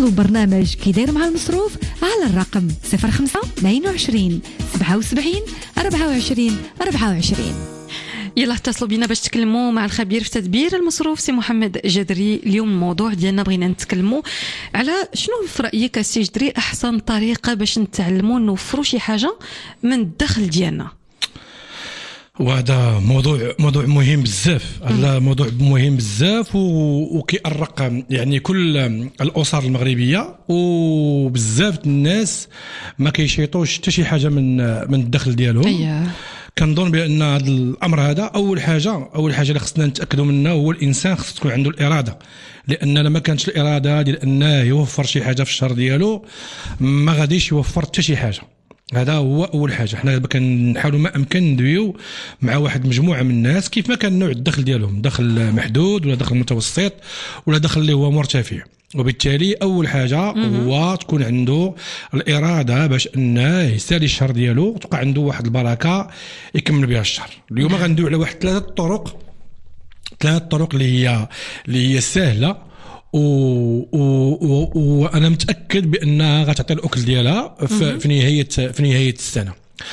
اتصلوا برنامج كي داير مع المصروف على الرقم صفر خمسة اثنين وعشرين سبعة وسبعين أربعة وعشرين أربعة وعشرين. يلا اتصلوا بينا باش تكلموا مع الخبير في تدبير المصروف سي محمد جدري. اليوم الموضوع ديالنا بغينا نتكلموا على شنو في رايك السي جدري احسن طريقه باش نتعلموا نوفروا شي حاجه من الدخل ديالنا. وهذا موضوع موضوع مهم بزاف. هذا موضوع مهم بزاف وكيأرق يعني كل الاسر المغربيه وبزاف الناس ما كيشيطوش حتى شي حاجه من من الدخل ديالهم. أيه. كنظن بان هذا الامر هذا اول حاجه اول حاجه اللي خصنا نتاكدوا منها هو الانسان خص تكون عنده الاراده، لان لما كانتش الاراده ديال انه يوفر شي حاجه في الشهر ديالو ما غاديش يوفر حتى شي حاجه. هذا هو اول حاجه. حنا كنحاولوا ما امكن ندويو مع واحد مجموعه من الناس كيف ما كان نوع الدخل ديالهم، دخل محدود ولا دخل متوسط ولا دخل اللي هو مرتفع. وبالتالي اول حاجه هو تكون عنده الاراده باش انه يسالي الشهر ديالو وتبقى عنده واحد البركه يكمل بها الشهر. اليوم غندويو على واحد ثلاثه طرق ثلاثه طرق اللي هي اللي هي سهله وانا متاكد بانها غتعطي الاكل ديالها في نهايه في نهايه السنه.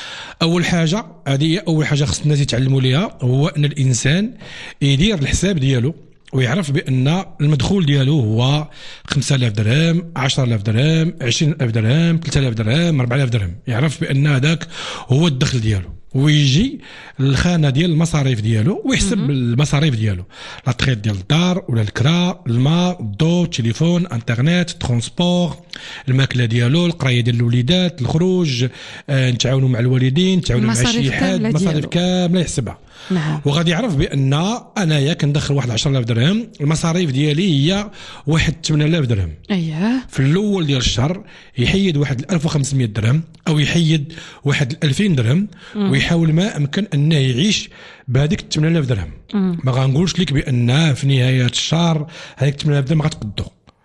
اول حاجه هذه اول حاجه خص الناس يتعلموا ليها هو ان الانسان يدير الحساب ديالو ويعرف بان المدخول ديالو هو خمسة آلاف درهم، عشرة آلاف درهم، عشرين ألف درهم، ثلاثة آلاف درهم، أربعة آلاف درهم. يعرف بان هذاك هو الدخل ديالو ويجي الخانه ديال المصاريف ديالو ويحسب المصاريف ديالو، لا تريت ديال الدار ولا الكرا، الماء، الضوء، التليفون، انترنت، ترونسبور، الماكله ديالو، القرايه ديال الوليدات، الخروج، آه، نتعاونوا مع الوالدين، نتعاونوا مع شي حد، المصاريف كامله يحسبها. نعم. وغادي يعرف بان انايا كندخل واحد عشرة آلاف درهم، المصاريف ديالي هي واحد ثمانية آلاف درهم. اييه. في الاول ديال الشهر يحيد واحد ألف وخمسمية درهم او يحيد واحد ألفين درهم ويحاول ما امكن انه يعيش بهذيك ثمانية آلاف درهم. ما غنقولش لك بان في نهايه الشهر هذيك ثمانية آلاف درهم غتقدو،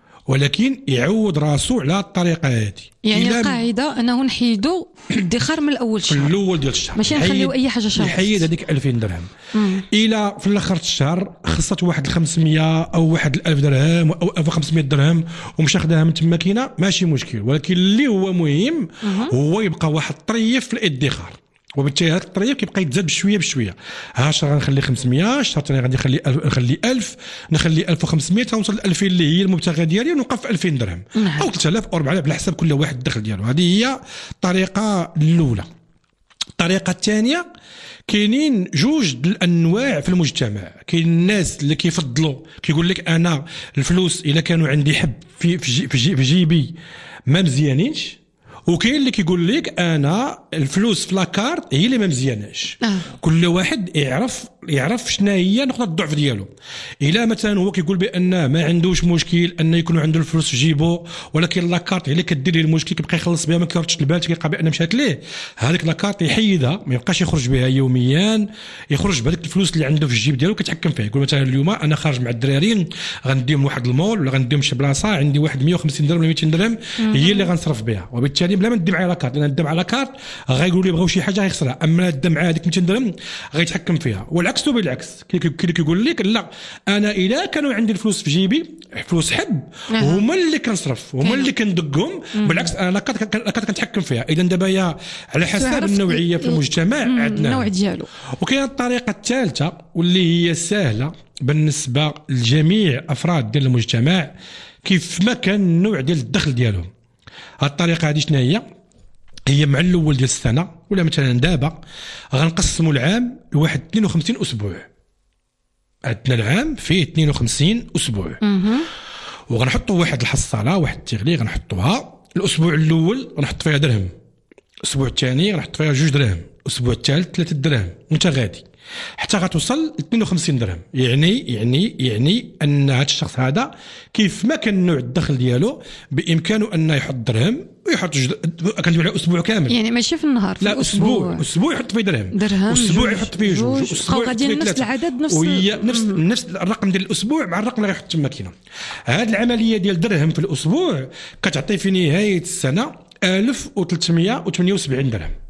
ولكن يعود راسو على الطريقه هذه. يعني القاعده انه نحيدو الادخار من الاول شهر، في الاول ديال الشهر ماشي نخليو اي حاجه شهر، يحيد هذيك ألفين درهم الى في الاخر الشهر خصت واحد خمسمية او واحد ألف درهم او ألف وخمسمية درهم ومشى خداها من تما كاينه ماشي مشكل، ولكن اللي هو مهم هو يبقى واحد الطريف في الادخار. وبالتالي هذاك الطريق كيبقى يتزاد بشويه بشويه. ها الشهر غنخلي خمسمية، الشهر الثاني غادي نخلي نخلي ألف، نخلي ألف وخمسمية تنوصل ل ألفين اللي هي المبتغى ديالي ونوقف في ألفين درهم او ثلاثة آلاف او أربعة آلاف على حسب كل واحد الدخل ديالو. هذه هي الطريقه الاولى. الطريقه الثانيه كاينين جوج الانواع في المجتمع. كاين الناس اللي كيفضلوا كيقول لك انا الفلوس الا كانوا عندي حب في في, جي في جيبي ما مزيانينش، وكاين اللي كيقول لك انا الفلوس في لاكارت هي اللي ما مزياناش. آه. كل واحد يعرف يعرف شنو هي نقطه الضعف ديالو. الا مثلا هو كيقول بان ما عندوش مشكل ان يكون عنده الفلوس في جيبو، ولكن لاكارت هي اللي كدير ليه المشكل، كيبقى يخلص بها ما كيردش البال، كيلقى بان مشات ليه هذيك لاكارت يحيدها، ما يبقاش يخرج بها يوميا، يخرج بهذيك الفلوس اللي عنده في الجيب ديالو كيتحكم فيها. يقول مثلا اليوم انا خارج مع الدرارين غنديهم واحد المول ولا غنديهم شي بلاصه عندي واحد مية وخمسين درهم ولا ميتين درهم هي اللي غنصرف بها، وبالتالي بلا ما ندي معايا لاكارت، لان ندي معايا لاكارت غايقولوا لي بغاو شي حاجه غيخسرها، اما ندي معايا هذيك ميتين درهم غيتحكم فيها. والعكس بالعكس كي كيقول لك لا انا الا كانوا عندي الفلوس في جيبي فلوس حب هما اللي كنصرف هما اللي كندقهم، بالعكس انا لاكارت كنتحكم فيها. اذا دابا هي على حسب النوعيه في المجتمع عندنا النوع ديالو. وكاين الطريقه الثالثه واللي هي سهله بالنسبه لجميع افراد ديال المجتمع كيف ما كان النوع ديال الدخل ديالهم. هذه الطريقه هذه شنو هي؟ هي مع الاول ديال السنه ولا مثلا دابا غنقسموا العام لواحد اثنين وخمسين اسبوع. عندنا العام فيه اثنين وخمسين اسبوع وغنحطوا واحد الحصاله واحد التغلي غنحطوها. الاسبوع الاول غنحط فيها درهم، الاسبوع الثاني غنحط فيها جوج درهم، الاسبوع الثالث ثلاثة درهم وانت غادي حتى غتوصل اثنين وخمسين درهم. يعني يعني يعني ان هذا الشخص هذا كيف ما كان نوع الدخل ديالو بامكانه انه يحط درهم ويحط كندوي على اسبوع كامل، يعني ماشي في النهار، في لا اسبوع اسبوع يحط فيه درهم، درهم اسبوع يحط فيه جوج، اسبوع غادي نفس العدد نفس وهي نفس نفس الرقم ديال الاسبوع مع الرقم اللي غيحط تما كاينه. هذه العمليه ديال درهم في الاسبوع كتعطي في نهايه السنه ألف وثلاثمية وثمانية وسبعين درهم.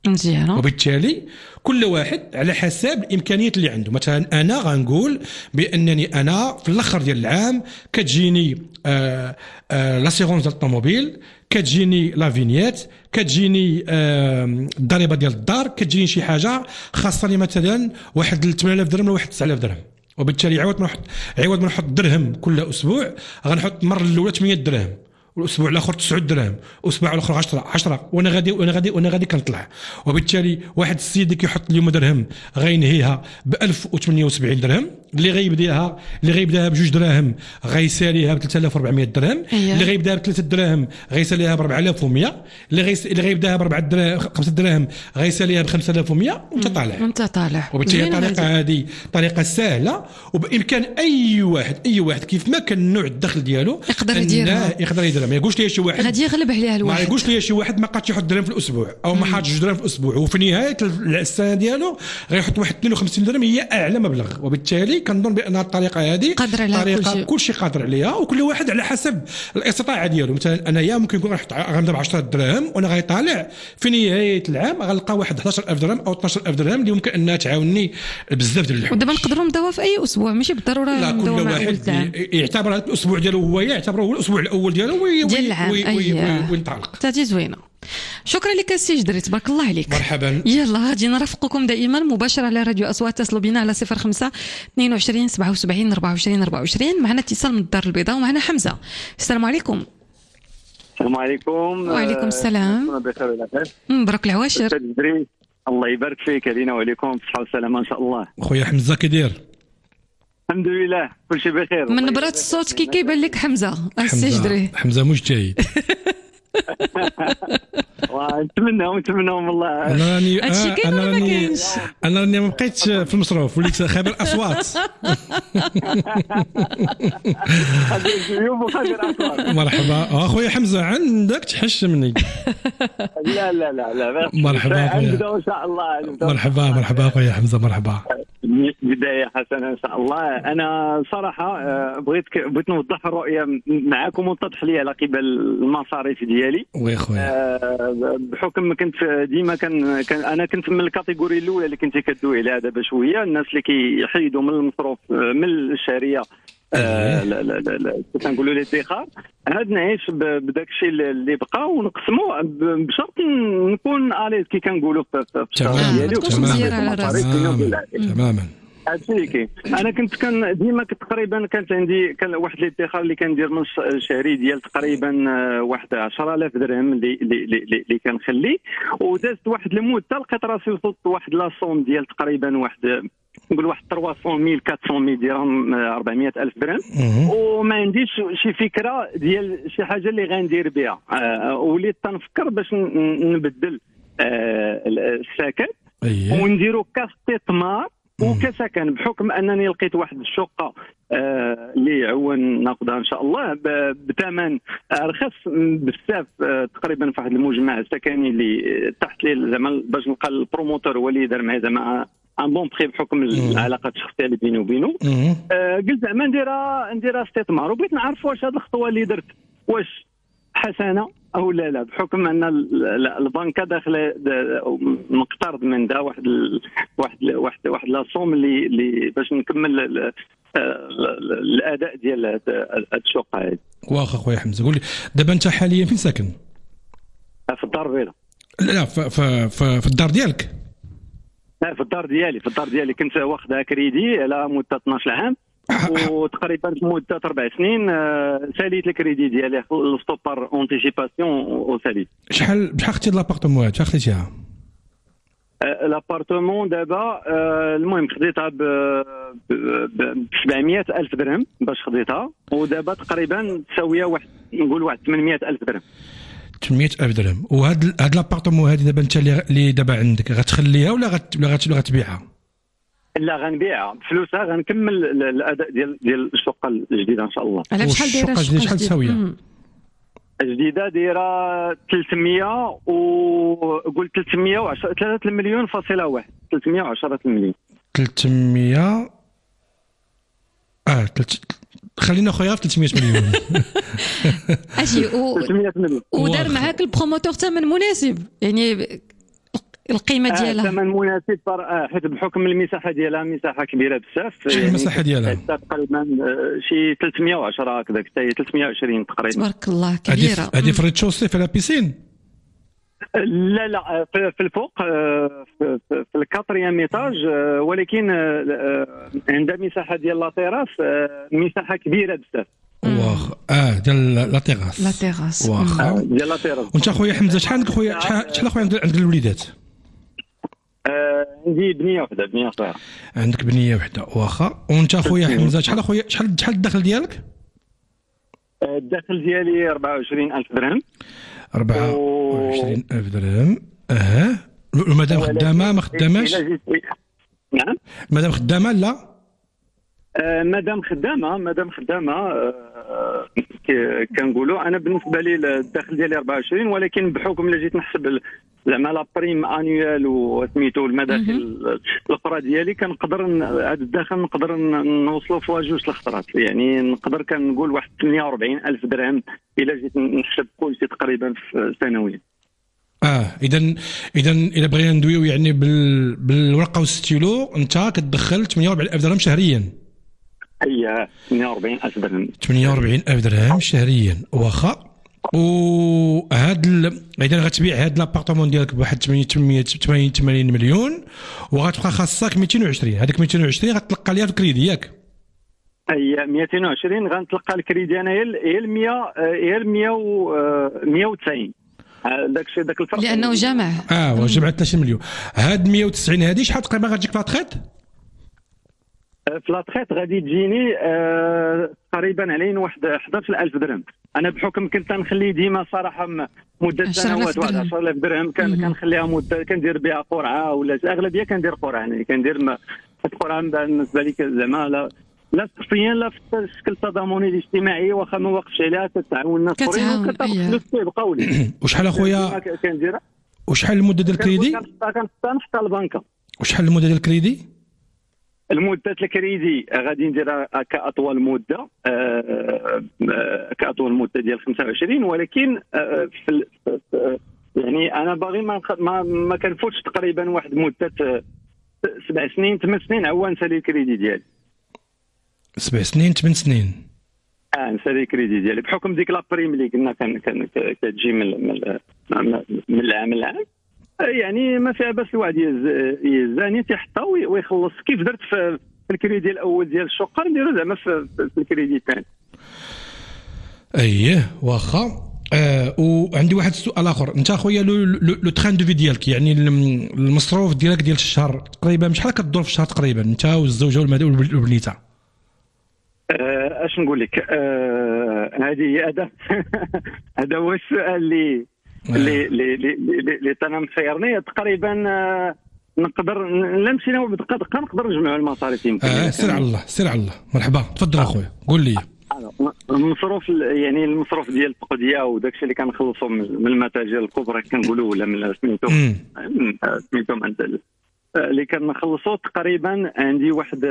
مزيان. وبالتالي كل واحد على حسب الامكانيات اللي عنده. مثلا انا غنقول بانني انا في الاخر ديال العام كتجيني آه آه لاسيغونس ديال الطوموبيل، كتجيني لا فينيات، كتجيني آه الضريبه ديال الدار، كتجيني شي حاجه خاصه لي مثلا واحد ثمانية آلاف درهم ولا واحد تسعة آلاف درهم. وبالتالي عوض ما نحط عوض ما نحط درهم كل اسبوع غنحط المره الاولى ثمانية درهم، والاسبوع الاخر تسعة درهم، والاسبوع الاخر عشرة عشرة، وانا غادي وانا غادي وانا غادي كنطلع. وبالتالي واحد السيد اللي كيحط اليوم درهم غينهيها ب ألف وثمانية وسبعين درهم، اللي غيبداها اللي غيبداها بجوج دراهم غيساليها ب ثلاثة آلاف وأربعمية درهم، أيه. اللي غيبداها بثلاثة دراهم غيساليها ب أربعة آلاف ومية، اللي غيس... اللي غيبداها ب أربعة دراهم خمسة دراهم غيساليها ب خمسة آلاف ومية، وانت طالع وانت طالع. وبالتالي الطريقه هذه طريقه سهله، وبامكان اي واحد اي واحد كيف ما كان نوع الدخل ديالو يقدر يديرها، يقدر يديرها. ما يقولش لي شي واحد غادي يغلب عليها الواحد، ما يقولش لي شي واحد ما قادش يحط درهم في الاسبوع او ما حاطش جوج درهم في الاسبوع، وفي نهايه السنه ديالو غيحط واحد اثنين وخمسين درهم هي اعلى مبلغ. وبالتالي كنظن بان الطريقه هذه طريقه كل شيء قادر عليها، وكل واحد على حسب الاستطاعه ديالو. مثلا انايا ممكن نكون غنحط غنضرب عشرة دراهم وانا غيطالع في نهايه العام غنلقى واحد إحدى عشر ألف درهم او اثنا عشر ألف درهم اللي ممكن انها تعاونني بزاف ديال الحوايج. ودابا نقدروا ندوها في اي اسبوع، ماشي بالضروره ندوها مع اول العام. يعتبر هذا الاسبوع ديالو هو يعتبره هو الاسبوع الاول ديالو ديال العام وينطلق. تاتي زوينه. شكرا لك السي جدري، تبارك الله عليك. مرحبا. يلا غادي نرافقكم دائما مباشره على راديو اصوات. اتصلوا بنا على صفر خمسة اثنين وعشرين سبعة وسبعين أربعة وعشرين أربعة وعشرين. معنا اتصال من الدار البيضاء ومعنا حمزه. السلام عليكم. السلام عليكم. وعليكم السلام. بخير وعلى خير. مبروك العواشر. الله يبارك فيك علينا وعليكم بصحه وسلامه ان شاء الله. خويا حمزه كي داير؟ الحمد لله كل شيء بخير. من نبره الصوت كي كيبان لك حمزه السي جدري. حمزه مجتهد. ونتمناهم نتمناهم والله. انا راني انا راني انا راني ما بقيتش في المصروف، وليت خبير اصوات. مرحبا اخويا حمزه، عندك تحشمني. لا لا لا لا مرحبا اخويا ان شاء الله. مرحبا مرحبا اخويا حمزه. مرحبا. بدايه حسنه ان شاء الله. انا صراحه بغيت بغيت نوضح الرؤيه معكم وتوضح لي على قبل المصاريف ديالي. وي خويا بحكم كنت ديما كان, كان انا كنت من الكاتيجوري الاولى اللي كنت كدوي عليها دابا شويه، الناس اللي كيحيدوا من المصروف من الشهريه آه لا لا لا كنقولوا لي الادخار. هاد نعيش بداك الشيء اللي بقى ونقسموا بشرط نكون اليز كي كنقولوا في الشهر ديالي تماما. هادشي كاين. انا كنت كان ديما تقريبا كانت عندي كان واحد الادخار اللي كندير من الشهري ديال تقريبا واحد عشرة آلاف درهم اللي اللي اللي كنخلي، ودازت واحد المده لقيت راسي وصلت واحد لاصوم ديال تقريبا واحد نقول واحد ثلاثمية ميل أربعمية ميل درهم أربعمية ألف درهم، وما عنديش شي فكره ديال شي حاجه اللي غندير بها. آه وليت تنفكر باش نبدل آه السكن ونديرو كاستثمار وكسكن، بحكم انني لقيت واحد الشقه آه اللي يعون ناخذها ان شاء الله بثمن ارخص بزاف، آه تقريبا في واحد المجمع السكني اللي تحت لي زعما باش نلقى البروموتور هو اللي دار معايا زعما ان بون بخي بحكم العلاقات الشخصيه اللي بيني وبينه. آه قلت زعما نديرها نديرها استثمار، وبغيت نعرف واش هذه الخطوه اللي درت واش حسنه او لا لا، بحكم ان البنكه داخله مقترض من دا واحد ال واحد واحد واحد لاصوم اللي اللي باش نكمل الاداء ديال هاد الشقه هذه. واخا خويا حمزه، قول لي دابا انت حاليا فين ساكن؟ في الدار البيضاء. لا في في, في الدار ديالك؟ لا في الدار ديالي في الدار ديالي كنت واخدها كريدي على مده اثناش عام، وتقريبا في مده اربع سنين ساليت الكريدي ديالي لستوبار اونتيسيباسيون وساليت. شحال بشحال خديتي لابارتمون هذا؟ شحال خديتيها؟ لابارتمون دابا المهم خديتها ب سبعمية ألف درهم باش خديتها، ودابا تقريبا تساويه واحد نقول واحد ثمانمية ألف درهم. ثمانمية ألف درهم. وهاد هاد لابارتمون هذه دابا انت اللي دابا عندك غتخليها ولا غت ولا غتبيعها؟ لا غنبيعها بفلوسها، غنكمل الاداء ديال ديال الشقه الجديده ان شاء الله. على شحال دايره الشقه الجديده؟ شحال تساويه؟ الجديده دايره ثلاثمية وقول ثلاثمية وعشرة ثلاثة مليون فاصله واحد ثلاثمية وعشرة مليون ثلاثمية اه تلت... خلينا خويا في ثلاثمية مليون. اشي و... ودار معاك البروموتور ثمن مناسب يعني القيمه ديالها ثمن مناسب آه حيت بحكم المساحه ديالها مساحه كبيره بزاف. شحال المساحه ديالها؟ تقريبا شي ثلاثمية وعشرة هكذاك، حتى هي ثلاثمية وعشرين تقريبا. تبارك الله كبيره. هذه في الريتشوسي في لا بيسين؟ لا لا في الفوق في الكاتريام ايطاج، ولكن عندها مساحه ديال لا تيراس مساحه كبيره بزاف. واخا اه ديال لا تيراس. لا تيراس واخا ديال لا تيراس. وانت اخويا حمزه شحال عندك خويا شحال اخويا عند الوليدات؟ عندي بنيه وحده، بنيه صغيره. عندك بنيه وحده واخا. وانت اخويا حمزه شحال اخويا شحال شحال الدخل ديالك؟ الدخل ديالي أربعة وعشرين ألف درهم. أربعة وعشرين ألف درهم. اه المدام خدامه ما خداماش؟ نعم مدام خدامه لا؟ آه مدام خدامه مدام خدامه آه كنقولوا. انا بالنسبه لي الدخل ديالي أربعة وعشرين، ولكن بحكم اللي جيت نحسب زعما لا بريم انيوال وسميتو المداخل الاخرى ديالي، كنقدر هذا الدخل نقدر نوصلوا في جوج الخطرات. يعني نقدر كنقول واحد ثمانية وأربعين ألف درهم الا جيت نحسب كل شيء تقريبا في سنويا. اه اذا اذا الا بغينا ندويو يعني بال... بالورقه والستيلو انت كتدخل ثمانية وأربعين ألف درهم شهريا. اييه ثمانية وأربعين ألف درهم ثمانية وأربعين ألف درهم شهريا واخا. وهاد ال... اذا غتبيع هاد لابارتمون ديالك بواحد ثمانمية وثمانين مليون وغتبقى خاصك مئتين وعشرين. هذيك مئتين وعشرين غتلقى ليها في الكريدي ياك؟ اي مئتين وعشرين غنتلقى الكريدي انا هي ال مئة هي ال مئة وتسعين. داك الشيء داك الفرق لانه جمع اه وجمع اثنا عشر مليون. هاد مئة وتسعين هذه شحال تقريبا غتجيك في لاطخيط؟ في لاطخيط غادي تجيني آه تقريبا علينا واحد أحد عشر ألف درهم. انا بحكم كنت نخلي ديما صراحه مده سنوات واحد عشرة آلاف درهم كان كنخليها مده كندير بها قرعه ولا اغلبيه كندير قرعه. يعني كندير قرعه بالنسبه لي زعما لا لا شخصيا لا في الشكل التضامني الاجتماعي، واخا ما وقفش عليها كتعاون الناس اخرين وكتاخذ فلوس كيبقى ولي. وشحال اخويا كنديرها؟ وشحال المده ديال الكريدي؟ كنحطها نحطها البنكه. وشحال المده ديال الكريدي؟ المده الكريدي غادي نديرها كاطول مده آه كاطول مده ديال خمسة وعشرين، ولكن آه في يعني انا باغي ما ما, ما كنفوتش تقريبا واحد مده سبع سنين ثمان سنين عوا نسالي الكريدي ديالي. سبع سنين ثمان سنين اه نسالي الكريدي ديالي بحكم ديك لابريم اللي قلنا كان كتجي من من من العام العام. يعني ما فيها باس الواحد يزاني تيحطها ويخلص كيف درت في الكريدي الاول ديال الشقه نديرو زعما في الكريدي الثاني. اييه واخا. آه وعندي واحد السؤال اخر. انت اخويا لو تران دو في ديالك يعني المصروف ديالك ديال الشهر تقريبا شحال كدور في الشهر تقريبا انت والزوجه والبنيته؟ آه اش نقول لك هذه هذا هذا هو السؤال اللي اللي اللي اللي انا مخيرني تقريبا. نقدر لا مشينا بدقه دقه نقدر نجمعوا المصاريف يمكن. اه سير على الله سير على الله. مرحبا تفضل آه. اخويا قول لي. المصروف يعني المصروف ديال الفقديه وداك الشيء اللي كنخلصوا من المتاجر الكبرى كنقولوا ولا من سميتو سميتو اللي كنخلصوا تقريبا عندي واحد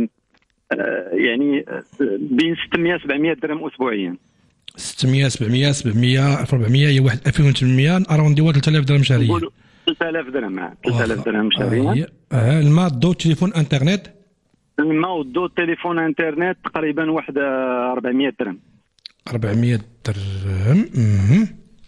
يعني بين ستمية سبعمية درهم اسبوعيا. ستمية سبعمية سبعمية ألف وأربعمية هي واحد ألفين وثمانمية اراونديوا ثلاثة آلاف درهم شهريا. ثلاثة آلاف درهم ثلاثة آلاف درهم شهريا. اه الماء الضوء التليفون انترنت. الماء والضوء التليفون انترنت تقريبا واحد أربعمية درهم. أربعمية درهم. اها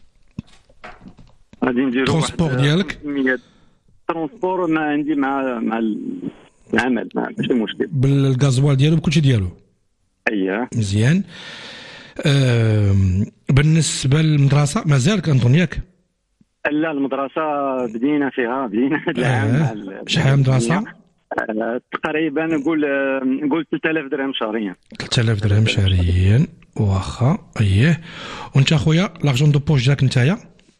غادي نديرو ترونسبور ديالك؟ ترونسبور ما عندي مع مع العمل ماشي مشكل. بالغازوال ديالو بكلشي ديالو. اييه مزيان. أه بالنسبه للمدرسه مازال كنظن ياك؟ لا المدرسه بدينا فيها بدينا هذا العام. أه شحال مدرسه؟ أه تقريبا نقول نقول ثلاثة آلاف درهم شهريا. ثلاثة آلاف درهم شهريا واخا. اييه. وانت اخويا لارجون دو بوش ديالك نتايا؟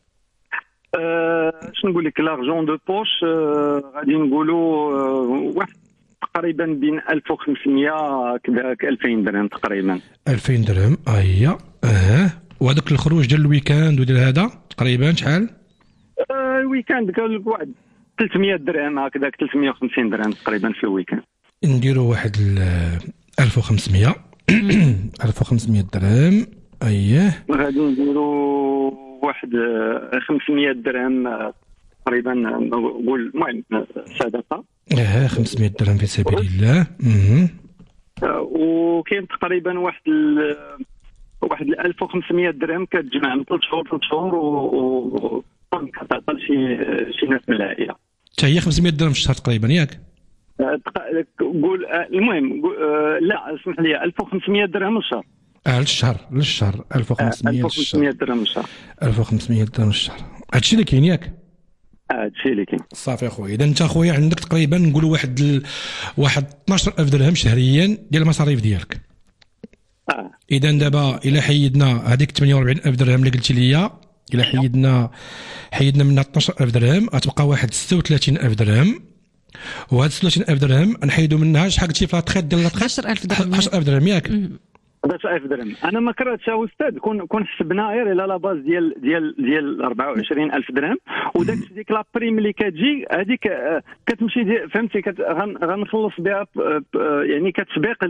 أه شنو نقول لك لارجون دو بوش أه غادي نقولوا أه واحد تقريبا بين ألف وخمسمية كذاك ألفين درهم تقريبا. ألفين درهم اييه. اه وهذاك الخروج ديال الويكاند وديال هذا تقريبا شحال؟ آه الويكاند قال لك واحد ثلاثمية درهم هكذاك ثلاثمية وخمسين درهم تقريبا في الويكاند. نديروا واحد ألف وخمسمية ألف وخمسمية درهم اييه. غادي نديروا واحد خمسمية درهم تقريبا نقول المهم صدقه اه خمسمائة درهم في سبيل الله. اها وكاين تقريبا واحد ال... واحد ألف وخمسمائة درهم كتجمع من ثلاث شهور ثلاث شهور و كتعطى شي شي ناس من العائله حتى هي خمسمائة درهم في الشهر تقريبا ياك؟ قول المهم لا اسمح لي ألف وخمسمائة درهم الشهر. اه للشهر للشهر ألف وخمسمائة ألف وخمسمائة درهم الشهر. ألف وخمسمائة درهم الشهر هادشي اللي كاين ياك؟ هادشي اللي كاين. صافي اخويا. اذا انت اخويا عندك تقريبا نقولوا واحد ال... واحد اثناش ألف درهم شهريا ديال المصاريف ديالك. اه اذا دابا الا حيدنا هذيك ثمانية وأربعين ألف درهم اللي قلتي لي، الا حيدنا حيدنا منها اثناش ألف درهم غتبقى واحد ستة وثلاثين ألف درهم، وهاد ستة وثلاثين ألف درهم نحيدوا منها شحال قلتي في لاطخيط ديال لاطخيط؟ عشرة ألف درهم. عشرة ألف درهم ياك؟ أحد عشر ألف درهم. انا ما كرهتش استاذ، كون كون حسبنا غير الى لا باز ديال ديال ديال أربعة وعشرين ألف درهم، وداك ديك لا بريم اللي كتجي هذيك كتمشي دي فهمتي غنخلص بها يعني كتسبيق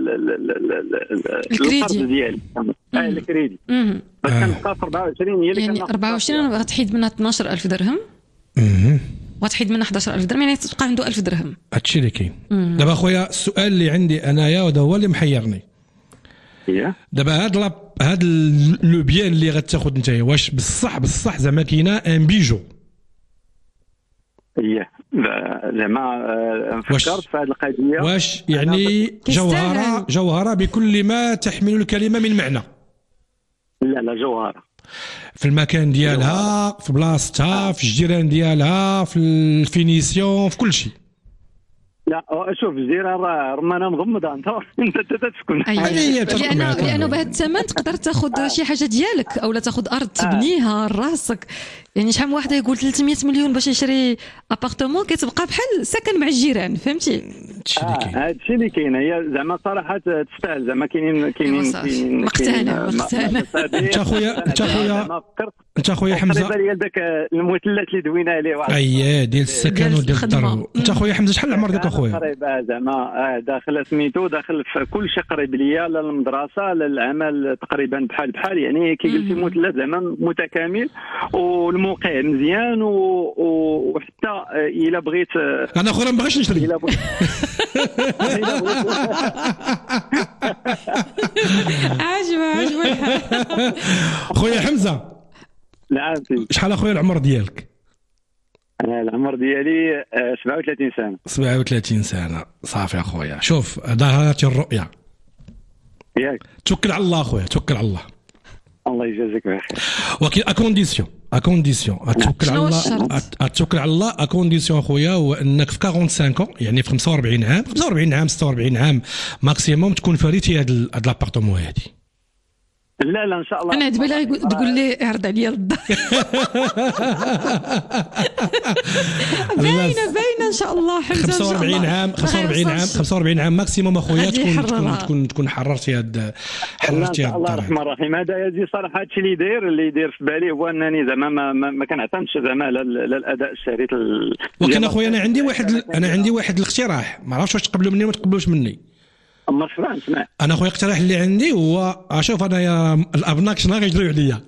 القرض ديالي اه الكريدي باش كنبقى في أربعة وعشرين هي اللي يعني أربعة وعشرين غتحيد منها اثناش ألف درهم وتحيد منها أحد عشر ألف درهم، يعني تبقى عنده ألف درهم. هادشي اللي كاين. دابا خويا السؤال اللي عندي انايا وهذا هو اللي محيرني دابا، هاد لا هاد لو بيان اللي غتاخذ نتايا واش بصح بصح زعما كاينه ان بيجو؟ اييه زعما فكرت في هذه القضيه واش يعني جوهره جوهره بكل ما تحمل الكلمه من معنى؟ لا لا جوهره في المكان ديالها، في بلاصتها، في الجيران ديالها، في الفينيسيون، في كل شيء. لا شوف الجيران راه رمانه مغمضه انت انت تسكن هي لانه لانه بهذا الثمن تقدر تاخذ شي حاجه ديالك او لا تاخذ ارض تبنيها راسك. يعني شحال من واحد يقول ثلاثمائة مليون باش يشري ابارتمون كتبقى بحال سكن مع الجيران فهمتي. هذا الشيء اللي كاين هي زعما صراحه تستاهل زعما كاينين كاينين مقتنع مقتنع. انت خويا انت خويا انت خويا حمزه ديال داك المثلث اللي دوينا عليه واحد اييه ديال السكن وديال الدار. انت خويا حمزه شحال العمر ديالك اخويا؟ قريب زعما داخل سميتو داخل في كل شيء قريب ليا، لا المدرسه لا العمل تقريبا بحال بحال يعني كي قلتي مثلث زعما متكامل والموقع مزيان وحتى الا بغيت انا خويا ما بغيتش نشري الا بغيت عجبه عجبه الحال. خويا حمزه نعم شحال اخويا العمر ديالك؟ انا العمر ديالي سبعة وثلاثين سنه. سبعة وثلاثين سنه صافي اخويا. شوف ظهرت الرؤيه ياك، توكل على الله اخويا توكل على الله. الله يجازيك بخير. ولكن اكونديسيون اكونديسيون اتوكل على الله اتوكل على الله اكونديسيون اخويا هو انك في خمسة وأربعين يعني في خمسة وأربعين عام خمسة وأربعين عام ستة وأربعين عام ماكسيموم تكون فريتي هاد هاد لابارتمون هادي. لا لا ان شاء الله. انا عاد بالي تقول لي اعرض عليا الدار. باينه باينه ان شاء الله حمزه. خمسة وأربعين عام خمسة وأربعين عام خمسة وأربعين عام ماكسيموم اخويا تكون تكون تكون تكون حررتي هاد حررتي هاد الله الرحمن الرحيم. هذا يجي صراحه هادشي اللي داير اللي يدير في بالي هو انني زعما ما, ما, ما كنعتمدش زعما لا الاداء الشريط. ولكن اخويا انا عندي واحد انا عندي واحد الاقتراح ما عرفتش واش تقبلوا مني ولا ما تقبلوش مني. مرحبا نسمع. انا خويا الاقتراح اللي عندي هو اشوف انا يا الابناك شنو غيجريو عليا.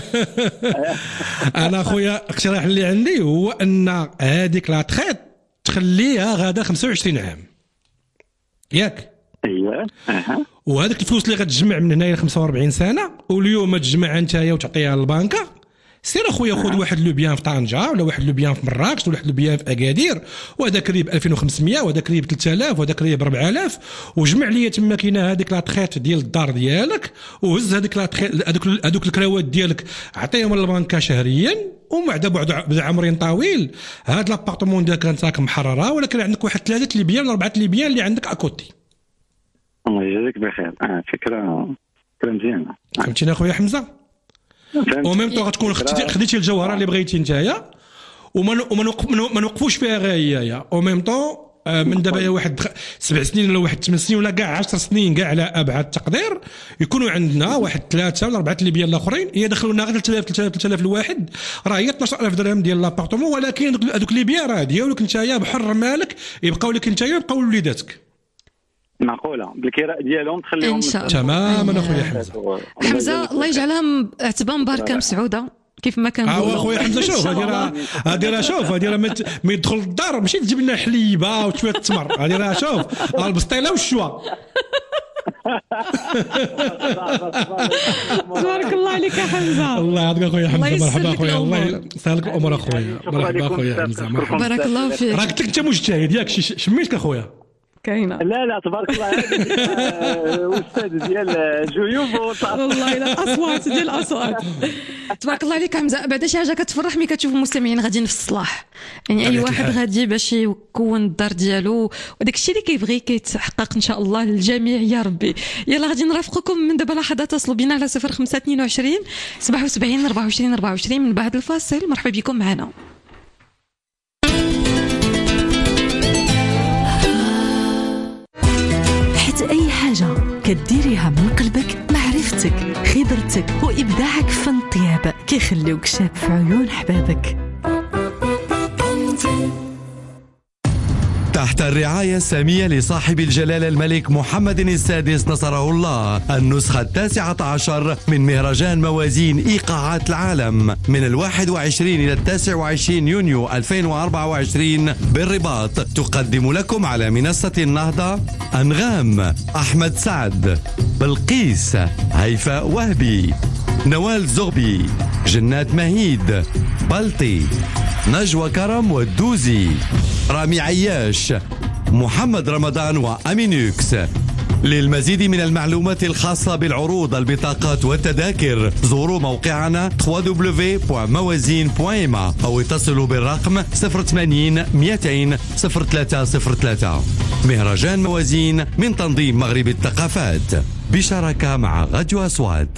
انا خويا الاقتراح اللي عندي هو ان هذيك لا تخيط تخليها غادا خمسة وعشرين عام ياك؟ ايوه اها. وهذيك الفلوس اللي غتجمع من هنايا خمسة وأربعين سنه واليوم تجمعها نتايا وتعطيها للبنكه. سير اخويا خذ واحد لو بيان في طنجه ولا واحد لو بيان في مراكش ولا واحد لو بيان في اكادير وهذاك ريب ألفين وخمسمائة وهذاك ريب ثلاثة آلاف وهذاك ريب أربعة آلاف وجمع لي تما كاينه هذيك لا تخيط ديال الدار ديالك وهز هذيك لا تخيط هذوك هذوك الكراوات ديالك عطيهم للبنكه شهريا ومن بعد بعد عمرين طويل هاد لابارتمون ديالك انت راك محرره ولكن عندك واحد ثلاثه لي بيان ولا اربعه لي بيان اللي عندك اكوتي. الله يجزيك بخير. اه فكره فكره مزيانه. فهمتينا اخويا حمزه؟ او ميم طون غتكون خديتي الجوهره اللي بغيتي نتايا وما ما نوقفوش فيها غير هي او ميم طون من دابا واحد سبع سنين ولا واحد ثمان سنين ولا كاع عشر سنين كاع على ابعد تقدير يكونوا عندنا واحد ثلاثه ولا اربعه ليبيان الاخرين يدخلوا لنا غير ثلاثة آلاف ثلاثة آلاف الواحد راه هي اثناش ألف درهم ديال لابارتمون ولكن هذوك ليبيان راه ديالك نتايا بحر مالك يبقاو لك نتايا ويبقاو لوليداتك. معقوله بالكراء ديالهم تخليهم تماما اخويا حمزه. حمزه الله يجعلها عتبه مباركه مسعوده كيف ما كنقولوا. اه خويا حمزه شوف هذه راه هذه راه شوف هذه راه ما يدخل للدار ماشي تجيب لنا حليبه وشويه التمر، هذه راه شوف البسطيله والشوا. تبارك الله عليك يا حمزه. الله يعطيك اخويا حمزه، مرحبا اخويا، الله يسهلك الامور اخويا، مرحبا اخويا حمزه، مرحبا. بارك الله فيك. راك انت مجتهد ياك، شميتك اخويا كاينه. لا لا تبارك الله عليك استاذ ديال جيوب والله الا الاصوات ديال الاصوات. تبارك الله عليك حمزه. بعدا شي حاجه كتفرح ملي كتشوف المستمعين غاديين في الصلاح، يعني اي واحد غادي باش يكون الدار ديالو وداك الشيء اللي كيبغي كيتحقق ان شاء الله للجميع يا ربي. يلا غادي نرافقكم من دابا لحظات. تصلوا بينا على صفر خمسة اثنين وعشرين سبعة وسبعين أربعة وعشرين أربعة وعشرين. من بعد الفاصل مرحبا بكم معنا. أي حاجة كديريها من قلبك، معرفتك، خبرتك وإبداعك في فن الطياب كيخليوك شاب في عيون حبابك. تحت الرعاية السامية لصاحب الجلالة الملك محمد السادس نصره الله، النسخة التاسعة عشر من مهرجان موازين إيقاعات العالم من الواحد وعشرين إلى التاسع وعشرين يونيو ألفين وأربعة وعشرين بالرباط، تقدم لكم على منصة النهضة أنغام، أحمد سعد، بلقيس، هيفاء وهبي، نوال زغبي، جنات مهيد، بلطي، نجوى كرم والدوزي، رامي عياش، محمد رمضان وأمينوكس. للمزيد من المعلومات الخاصة بالعروض، البطاقات والتذاكر زوروا موقعنا دبليو دبليو دبليو دوت موازين دوت إيما أو اتصلوا بالرقم صفر ثمانين مئتين صفر ثلاثة صفر ثلاثة. مهرجان موازين من تنظيم مغرب الثقافات بشراكة مع راديو أصوات.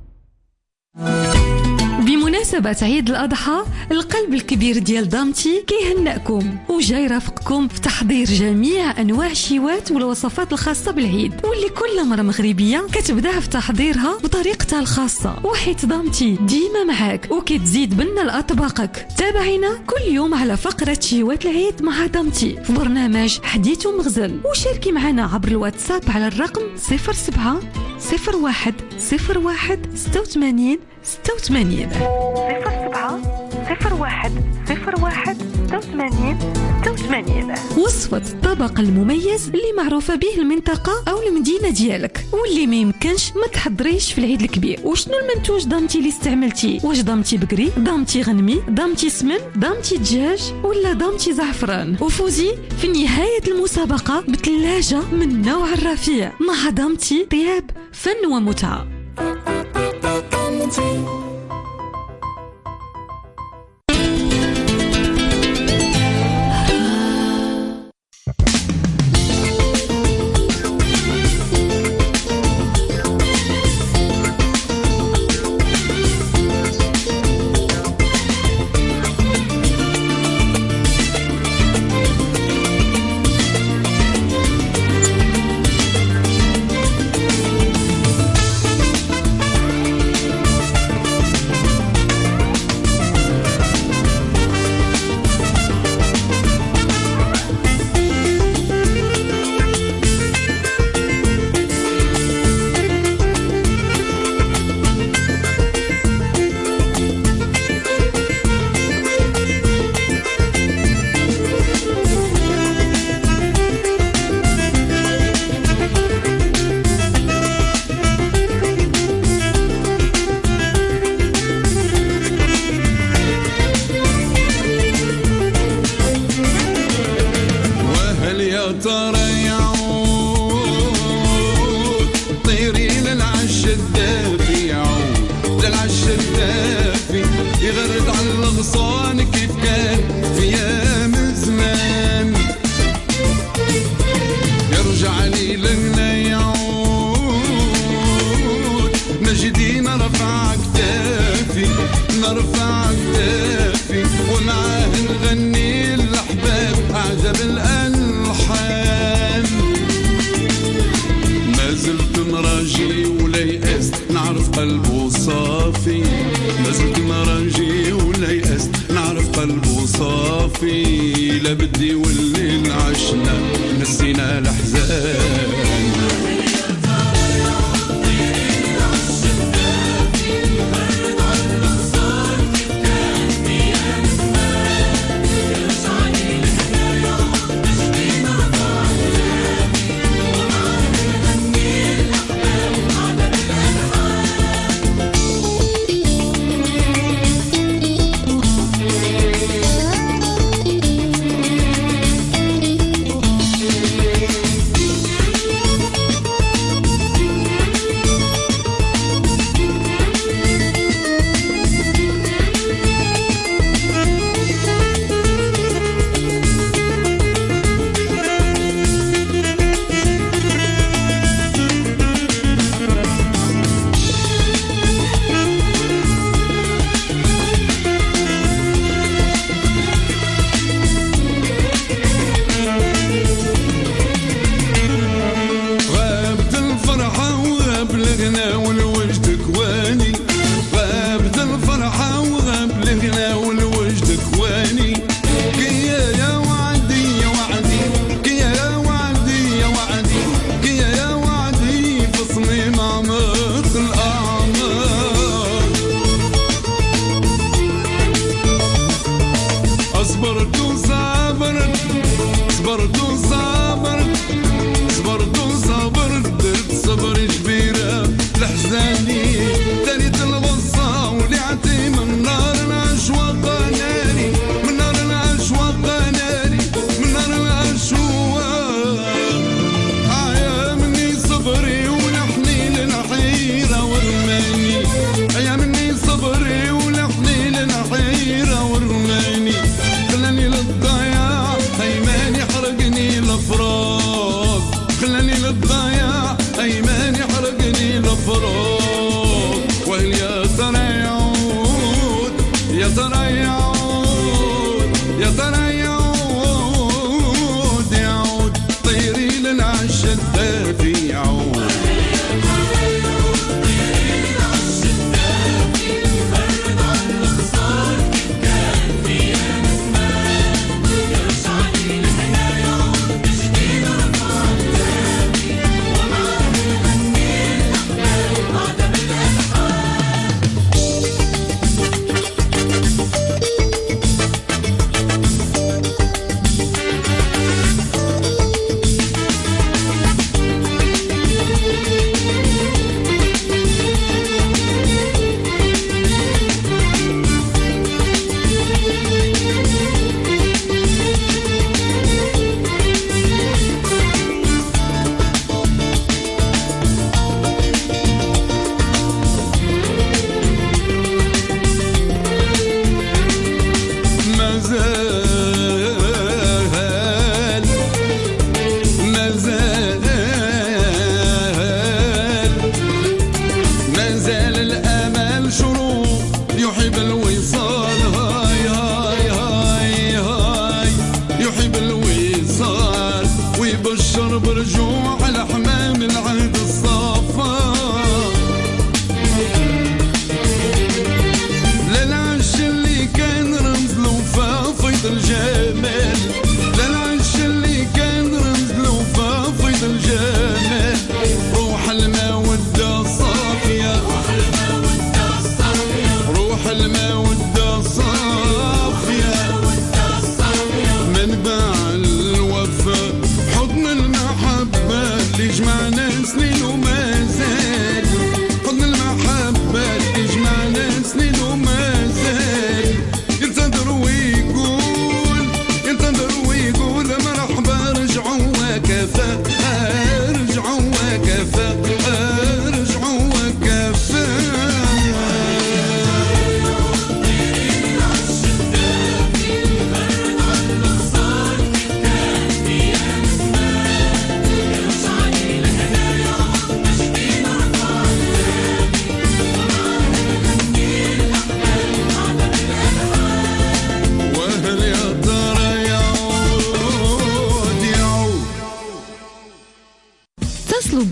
بمناسبة عيد الأضحى القلب الكبير ديال دامتي كيهنأكم وجاي يرافقكم في تحضير جميع أنواع الشيوات والوصفات الخاصة بالعيد، واللي كل مرة مغربية كتبدأ في تحضيرها بطريقتها الخاصة، وحيت دامتي ديما معاك وكتزيد بنا لأطباقك. تابعينا كل يوم على فقرة شيوات العيد مع دامتي في برنامج حديث ومغزل، وشاركي معنا عبر الواتساب على الرقم صفر سبعة صفر واحد صفر واحد ستة وثمانين ستة وثمانين صفر سبعة صفر واحد صفر واحد ستة وثمانين ستة وثمانين. وصفة الطبق المميز اللي معروفة به المنطقة أو المدينة ديالك واللي ما يمكنش ما تحضريش في العيد الكبير. وشنو المنتوج دامتي اللي استعملتي؟ واش دامتي بقري، دامتي غنمي، دامتي سمن، دامتي دجاج ولا دامتي زعفران؟ وفوزي في نهاية المسابقة بثلاجة من نوع الرفيع. مع دامتي طياب فن ومتعة.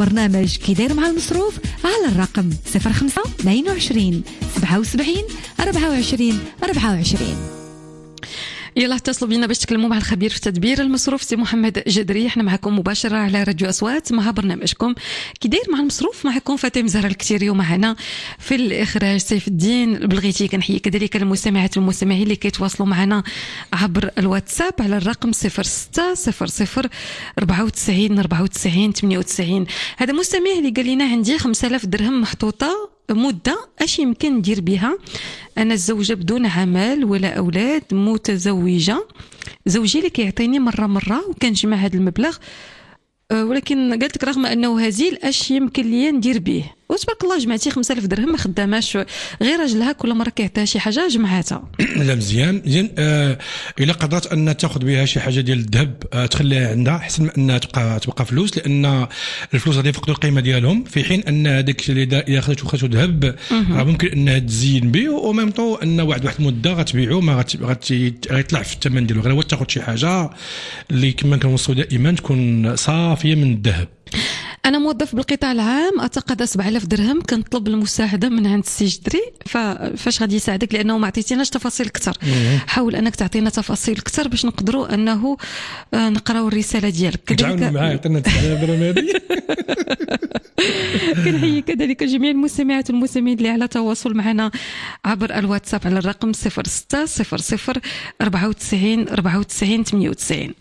برنامج كي داير مع المصروف على الرقم صفر خمسة اثنين وعشرين سبعة وسبعين أربعة وعشرين أربعة وعشرين. يلا اتصلوا بينا باش تكلموا مع الخبير في تدبير المصروف سي محمد جدري. احنا معكم مباشره على راديو اصوات مع برنامجكم كي داير مع المصروف. معكم فاطمه زهره الكتيري ومعنا في الاخراج سيف الدين البلغيتي. كنحيي كذلك المستمعات والمستمعين اللي كيتواصلوا معنا عبر الواتساب على الرقم صفر ستة صفر صفر أربعة وتسعين أربعة وتسعين ثمانية وتسعين. هذا مستمع اللي قال لنا عندي خمسة آلاف درهم محطوطه مدة اش يمكن ندير بها؟ انا الزوجة بدون عمل ولا اولاد، متزوجة، زوجي اللي كيعطيني مرة مرة وكنجمع هذا المبلغ، ولكن قالت لك رغم انه هزيل اش يمكن لي ندير به؟ وتبارك الله جمعتي خمسة آلاف درهم ما خداماش غير راجلها كل مره كيعطيها شي حاجه جمعاتها. لا مزيان مزيان. آه الا قدرت ان تاخذ بها شي حاجه ديال الذهب آه تخليها عندها احسن من انها تبقى تبقى فلوس، لان الفلوس غادي يفقدوا القيمه ديالهم، في حين ان هذاك اللي اذا خدته خدته ذهب راه ممكن انها تزين به وميم طو ان واحد واحد المده غتبيعو ما غيطلع في الثمن ديالو، غير هو تاخذ شي حاجه اللي كما كنوصلوا دائما تكون صافيه من الذهب. انا موظف بالقطاع العام اتقاضى سبعة آلاف درهم، كنطلب المساعده من عند السي جدري، فاش غادي يساعدك لانه ما عطيتيناش تفاصيل اكثر. حاول انك تعطينا تفاصيل اكثر باش نقدروا انه نقراو الرساله ديالك. كذلك معاه عطينا سبعة آلاف درهم هذه. كنحيي كذلك جميع المستمعات والمستمعين اللي على تواصل معنا عبر الواتساب على الرقم صفر ستة صفر صفر أربعة وتسعين أربعة وتسعين ثمانية وتسعين.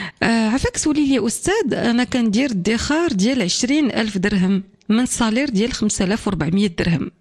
آه عفاك سولي لي استاذ، انا كندير ادخار ديال عشرين ألف درهم من صالير ديال خمسة آلاف وأربعمية درهم،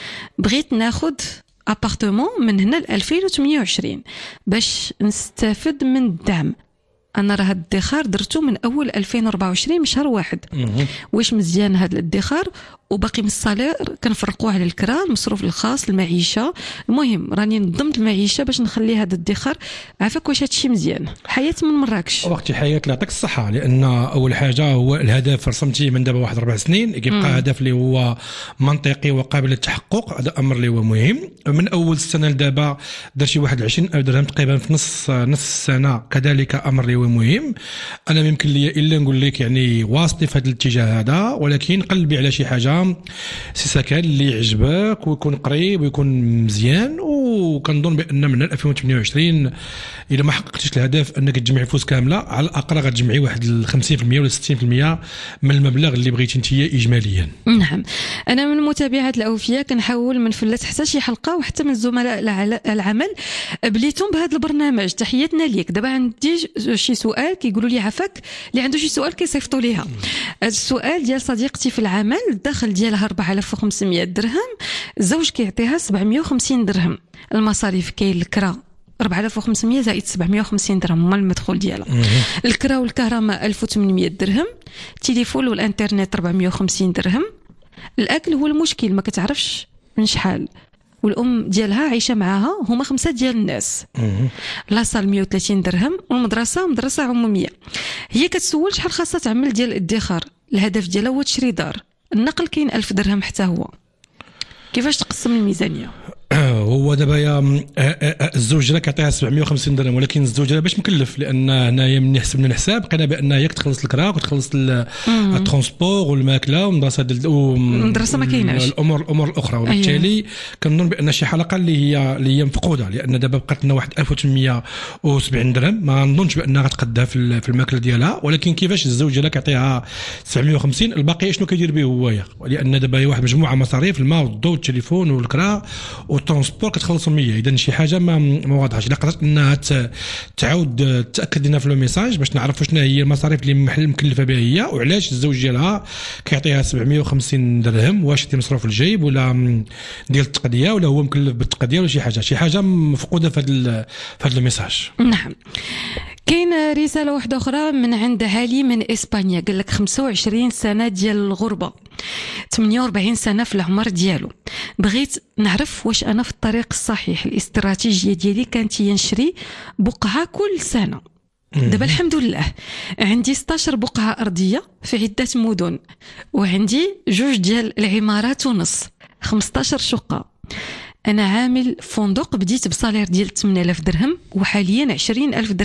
بغيت ناخذ ابارتمون من هنا ل ألفين وثمانية وعشرين باش نستافد من الدعم. انا راه هاد الادخار درتو من اول ألفين وأربعة وعشرين من شهر واحد. واش مزيان هاد الادخار؟ وباقي من الصالير كنفرقوه على الكرا، المصروف الخاص، المعيشه. المهم راني نظمت المعيشه باش نخلي هذا الادخار. عافاك واش هادشي مزيان؟ حياه من مراكش. وقتي حياه يعطيك الصحه، لان اول حاجه هو الهدف رسمتيه من دابا واحد اربع سنين، كيبقى هدف اللي هو منطقي وقابل للتحقق، هذا امر اللي هو مهم. من اول السنه لدابا دار شي واحد عشرين ألف درهم تقريبا في نص نص السنه، كذلك امر اللي هو مهم. انا يمكن لي الا نقول لك يعني واصلي في هذا الاتجاه هذا، ولكن قلبي على شي حاجه سي سكن اللي يعجبك ويكون قريب ويكون مزيان. وكنظن بان من ألفين وثمانية وعشرين الا ما حققتيش الهدف انك تجمعي فلوس كامله، على الاقل غتجمعي واحد ال خمسين بالمئة ولا ستين بالمئة من المبلغ اللي بغيتي انت اجماليا. نعم، انا من المتابعات الاوفياء كنحاول من فلات حتى شي حلقه وحتى من زملاء العمل بليتهم بهذا البرنامج. تحياتنا ليك. دابا عندي شي سؤال كيقولوا لي عفاك اللي عنده شي سؤال كيصيفطوا ليها. السؤال ديال صديقتي في العمل، الدخل ديالها أربعة آلاف وخمسمية درهم، الزوج كيعطيها سبعمية وخمسين درهم، المصاريف كاين الكرا أربعة آلاف وخمسمية زائد سبعمية وخمسين درهم هما المدخول ديالها، الكرا والكهرباء ألف وثمانمية درهم، التليفون والانترنت أربعمية وخمسين درهم، الاكل هو المشكل ما كتعرفش من شحال، والام ديالها عايشه معاها، هما خمسه ديال الناس. لاصال مية وثلاثين درهم، والمدرسه مدرسه عموميه. هي كتسول شحال خاصها تعمل ديال الادخار، الهدف ديالها هو تشري دار، النقل كاين ألف درهم حتى هو. كيفاش تقسم الميزانيه؟ هو دابا يا الزوج راه كيعطيها سبعمية وخمسين درهم، ولكن الزوج راه باش مكلف، لان هنايا من حسبنا الحساب لقينا بان هي كتخلص الكرا وكتخلص الترونسبور والماكله والمدرسه المدرسه ما كايناش الامور الامور الاخرى، وبالتالي كنظن بان شي حلقه اللي هي اللي هي مفقوده، لان دابا بقات لنا واحد ألف وثمانمية وسبعين درهم، ما نظنش بانها غتقدها في الماكله ديالها. ولكن كيفاش الزوج ديالها كيعطيها سبعمية وخمسين، الباقي شنو كيدير به هو؟ لان دابا هي واحد مجموعه مصاريف، الماء والضوء والتليفون والكرا والترونسبور كتخلصوا مية. اذا شي حاجه ما ما واضحاش. الا قدرت انها تعاود تاكد لنا في لو ميساج باش نعرفوا شنو هي المصاريف اللي محل مكلفه بها هي، وعلاش الزوج ديالها كيعطيها سبعمية وخمسين درهم، واش ديال مصروف الجيب ولا ديال التقضيه ولا هو مكلف بالتقضيه ولا شي حاجه شي حاجه مفقوده في هذا في هذا الميساج. نعم. كاين رساله واحده اخرى من عند علي من اسبانيا، قال لك خمسة وعشرين سنه ديال الغربه، ثمانية وأربعين سنه في العمر ديالو، بغيت نعرف واش انا في الطريق الصحيح. الاستراتيجيه ديالي كانت هي نشري بقعه كل سنه. دابا الحمد لله عندي ستاشر بقعه ارضيه في عده مدن، وعندي جوج ديال العمارات ونص، خمسطاش شقه. انا عامل فندق، بديت بصالير ديال ثمانية آلاف درهم وحاليا عشرين ألف درهم.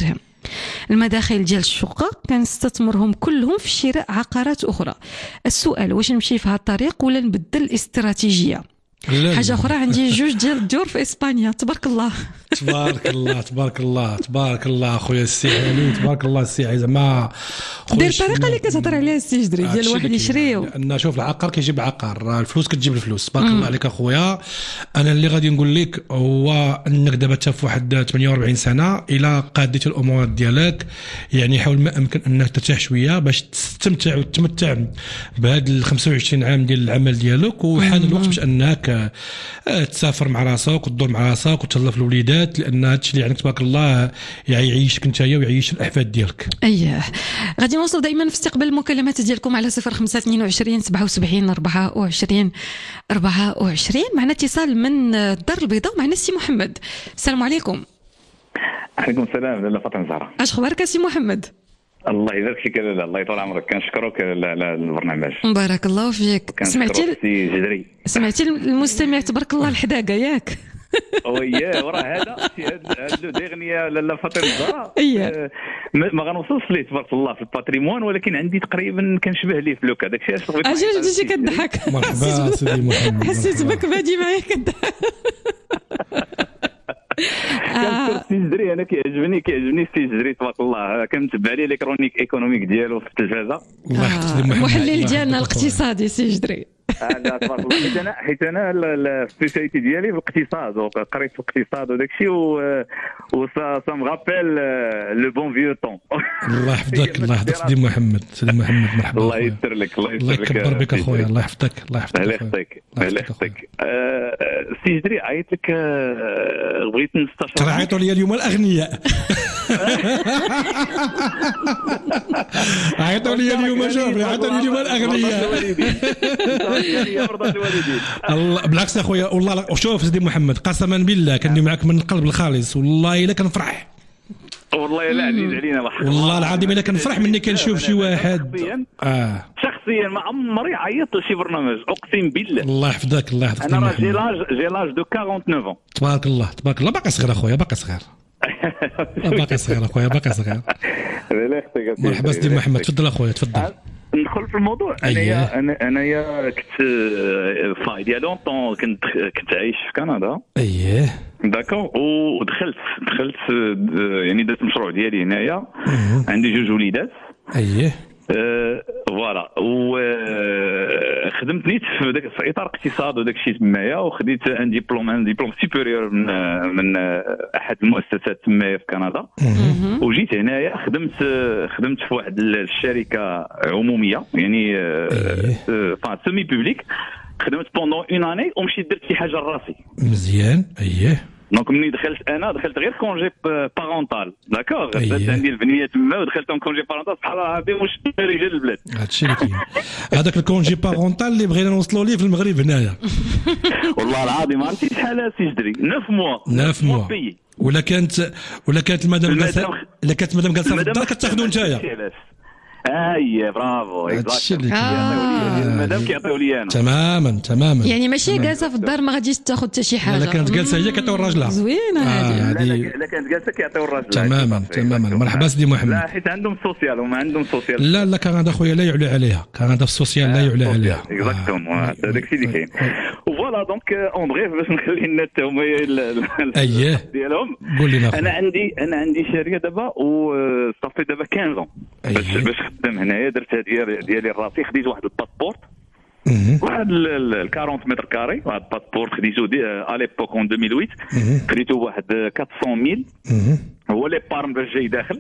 المداخل ديال الشقة كنستثمرهم كلهم في شراء عقارات أخرى. السؤال واش نمشي في هذا الطريق ولا نبدل الاستراتيجية؟ حاجة أخرى عندي جوج ديال الديور في إسبانيا. تبارك الله تبارك الله تبارك الله تبارك الله خويا السي علي تبارك الله السي عزيز ما دير الطريقة اللي كتهضر عليها السي جدري ديال واحد يشريو. لأن شوف العقار كيجيب عقار الفلوس كتجيب الفلوس. تبارك الله عليك أخويا. أنا اللي غادي نقول لك هو أنك دابا تا في واحد ثمانية وأربعين سنة إلى قاديت الأمورات ديالك يعني حاول ما أمكن أنك ترتاح شوية باش تستمتع وتتمتع بهاد ال خمسة وعشرين عام ديال العمل ديالك وحان الوقت باش أنك تسافر مع راسك وتدور مع راسك وتهلا في الوليدات لان هادشي اللي عندك تبارك الله يعيشك نتايا ويعيش الاحفاد ديالك. اييه غادي نوصل دائما في استقبال المكالمات ديالكم على صفر خمسة اثنين وعشرين سبعة وسبعين أربعة وعشرين أربعة وعشرين. معنا اتصال من الدار البيضاء معنا السي محمد. السلام عليكم. عليكم السلام لاله فاطمه زهره. اش خبارك سي محمد؟ الله يبارك فيك لاله الله يطول عمرك. كنشكرك على البرنامج. بارك الله فيك. سمعتي السي جدري سمعتي المستمع تبارك الله الحداقه ياك؟ وياه وراه هذا هذا لو ديغنيا لاله فاطمه زهره ما غنوصلش ليه تبارك الله في الباتريمون ولكن عندي تقريبا كنشبه ليه في لوكا داكشي علاش بغيت. اجي جيتي كضحك. مرحبا سيدي محمد. حسيت بك بادي معايا كضحك. كنشكر السي جدري. انا كيعجبني كيعجبني السي جدري تبارك الله. كنتبع ليه لي كرونيك ايكونوميك ديالو في التلفازه. الله يحفظك سيدي محمد. محلل ديالنا الاقتصادي سي جدري. لا تبارك الله. حيت انا حيت انا السبيسياليتي ديالي في الاقتصاد وقريت في الاقتصاد وداكشي و سا مغابيل لو بون فيو طون. الله يحفظك الله يحفظك سيدي محمد. سيدي محمد مرحبا. الله يستر لك الله يستر لك. الله يكبر بك اخويا. الله يحفظك الله يحفظك. الله يحفظك الله يحفظك. السي جدري عيط لك بغيت نستشير. ترى عيطوا لي اليوم الاغنياء. عيطوا لي اليوم شوف عيطوا لي اليوم الاغنياء. الله بالعكس اخويا والله. شوف سيدي محمد قسما بالله كني معك من القلب الخالص والله الا كنفرح والله لا عزيز علينا والله العظيم الا كنفرح مني كنشوف شي واحد اه شخصيا ما عمري عيطت لشي برنامج اقسم بالله. الله يحفظك الله يحفظك. انا جي لاج جي لاج دو أربعة وأربعين ans. تبارك الله تبارك الله. باقي صغير اخويا باقي صغير. باقي صغير اخويا باقي صغير. مرحبا سيدي محمد. تفضل اخويا تفضل. ندخل في الموضوع. انايا انا انايا كنت فاي ديال لونطون كنت كنت عايش في كندا. اييه داكور. ودخلت دخلت يعني درت المشروع ديالي هنايا. عندي جوج وليدات. اييه فوالا وخدمت نيت في داك في اطار اقتصاد وداك الشيء تمايا وخديت ان ديبلوم ان ديبلوم سوبيريور من من احد المؤسسات تمايا في كندا. وجيت هنايا خدمت خدمت في واحد الشركه عموميه يعني فان سيمي بوبليك. خدمت بوندون اون اني ومشيت درت شي حاجه لراسي. مزيان. اييه دونك ملي دخلت انا دخلت غير كونجي بارونتال داكوغ. درت عندي البنيه تما ودخلت ان كونجي بارونتال سبحان الله العظيم واش رجال البلاد. هادشي اللي كاين. هذاك الكونجي بارونتال اللي بغينا نوصلوا ليه في المغرب هنايا. والله العظيم ما عرفتي شحال سي جدري. تسعة موا تسعة موا ولا كانت ولا كانت المدام جالسه ولا كانت المدام جالسه في الدار كتاخذوا نتايا. اي برافو اكزاكتلي. المدام كيعطيو لي انا. تماما تماما. يعني ماشي جالسه في الدار ما غاديش تاخذ حتى شي حاجه. لا كانت جالسه هي كتعطيو الراجلها. زوينه هذه. لا كانت جالسه كيعطيو الراجل. تماما تماما. مرحبا سيدي محمد. لا حيت عندهم سوسيال وما عندهم سوسيال. لا لا كندا خويا لا يعلى عليها. كندا في السوسيال لا يعلى عليها. اكزاكتومون هذاك الشيء اللي كاين. وفوالا دونك اون بريف باش نخلي الناس هما اييه ديالهم. قول لنا. انا عندي انا عندي شركه دابا وصافي دابا خمسة عام باش باش خدام هنايا. درت ديالي ديالي راسي. خديت واحد الباسبورت واحد ال أربعين متر كاري. واحد الباسبورت خديتو دي ا ليبوك اون ألفين وثمانية. خديتو واحد أربعمية ميل. هو لي بارم باش جاي داخل.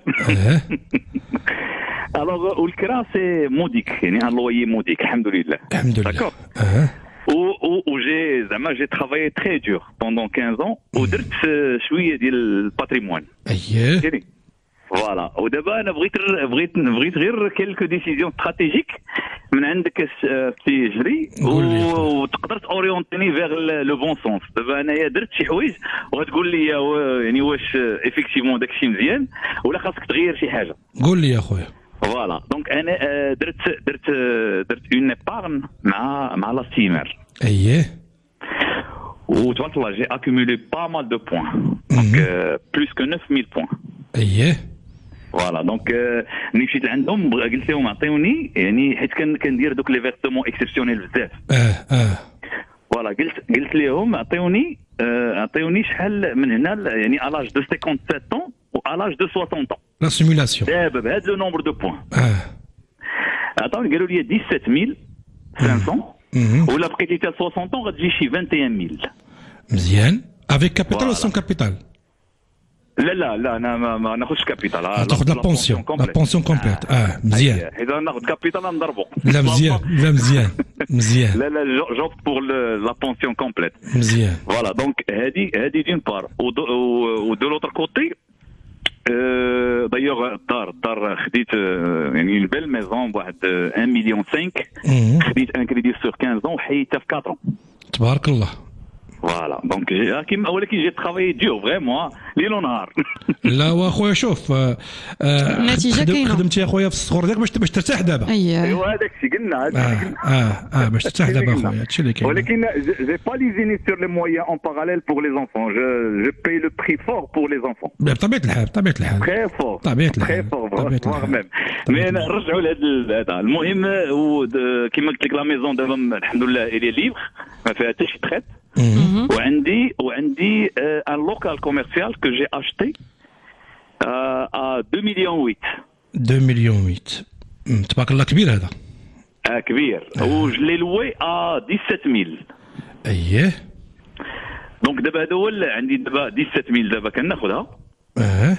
الوغ والكرا سي موديك يعني ان لويي موديك الحمد لله. الحمد لله. داكور. و جي زعما جي ترافايي تري دور بوندون خمسة ans ودرت شويه ديال الباتريمون. اييه فوالا. ودابا انا بغيت بغيت بغيت غير كيلكو ديسيزيون استراتيجيك من عندك سي جري وتقدر اورينتيني فيغ لو بون سونس. دابا انايا درت شي حوايج وغتقول لي يعني واش ايفيكتيفمون داكشي مزيان ولا خاصك تغير شي حاجه. قول لي يا خويا. فوالا دونك انا درت درت درت اون ايبارن مع مع لا ستيمر. اييه وتبارك الله جي اكومولي با مال دو بوين دونك بلوس كو تسعة مية بوين. اييه فوالا دونك ملي مشيت لعندهم قلت لهم عطيوني يعني حيت كان كندير دوك لي فيرسمون اكسبسيونيل بزاف اه اه فوالا قلت قلت لهم عطيوني عطيوني شحال من هنا يعني à l'âge de cinquante-sept ans و à l'âge de soixante ans لا سيمولاسيون دابا بهذا لو نومبر دو بوين اه عطاوني قالوا لي dix-sept mille cinq cents ولا بقيتي حتى soixante ans غتجي شي vingt et un mille مزيان افيك كابيتال ولا سون كابيتال لا لا لا انا ما, ما ناخذش كابيتال تاخذ لا بونسيون لا بونسيون كومبليت اه مزيان اذا ناخذ كابيتال نضربو لا مزيان لا مزيان مزيان لا لا جوب بور لا بونسيون كومبليت مزيان فوالا دونك هذه هذه دين بار و دو لوتر كوتي دايوغ الدار الدار خديت يعني البال ميزون بواحد واحد مليون خمسة خديت ان كريدي سور خمسطاش ans وحيدتها في أربعة تبارك الله فوالا دونك كيما ولكن جيت ترافاي ديو فريمون ليل ونهار لا واخويا شوف النتيجه كاينه خدمتي يا خويا في الصغر ديالك باش باش ترتاح دابا ايوا هذاك الشيء قلنا اه اه اه باش ترتاح دابا خويا هادشي اللي كاين ولكن جي با ليزيني سور لي مويان اون باراليل بور لي زونفون جو جو باي لو بري فور بور لي زونفون بطبيعه الحال بطبيعه الحال تري فور طبيعه الحال تري فور فوار ميم مي نرجعوا لهذا المهم كيما قلت لك لا ميزون دابا الحمد لله الي ليبر ما فيها حتى شي تخيط وعندي وعندي ان لوكال كوميرسيال كو جي اشتي ا deux مليون ويت deux مليون ويت تبارك الله كبير هذا اه كبير و جلي لوي ا dix-sept mille اييه دونك دابا هذا هو عندي دابا dix-sept mille دابا كناخذها اه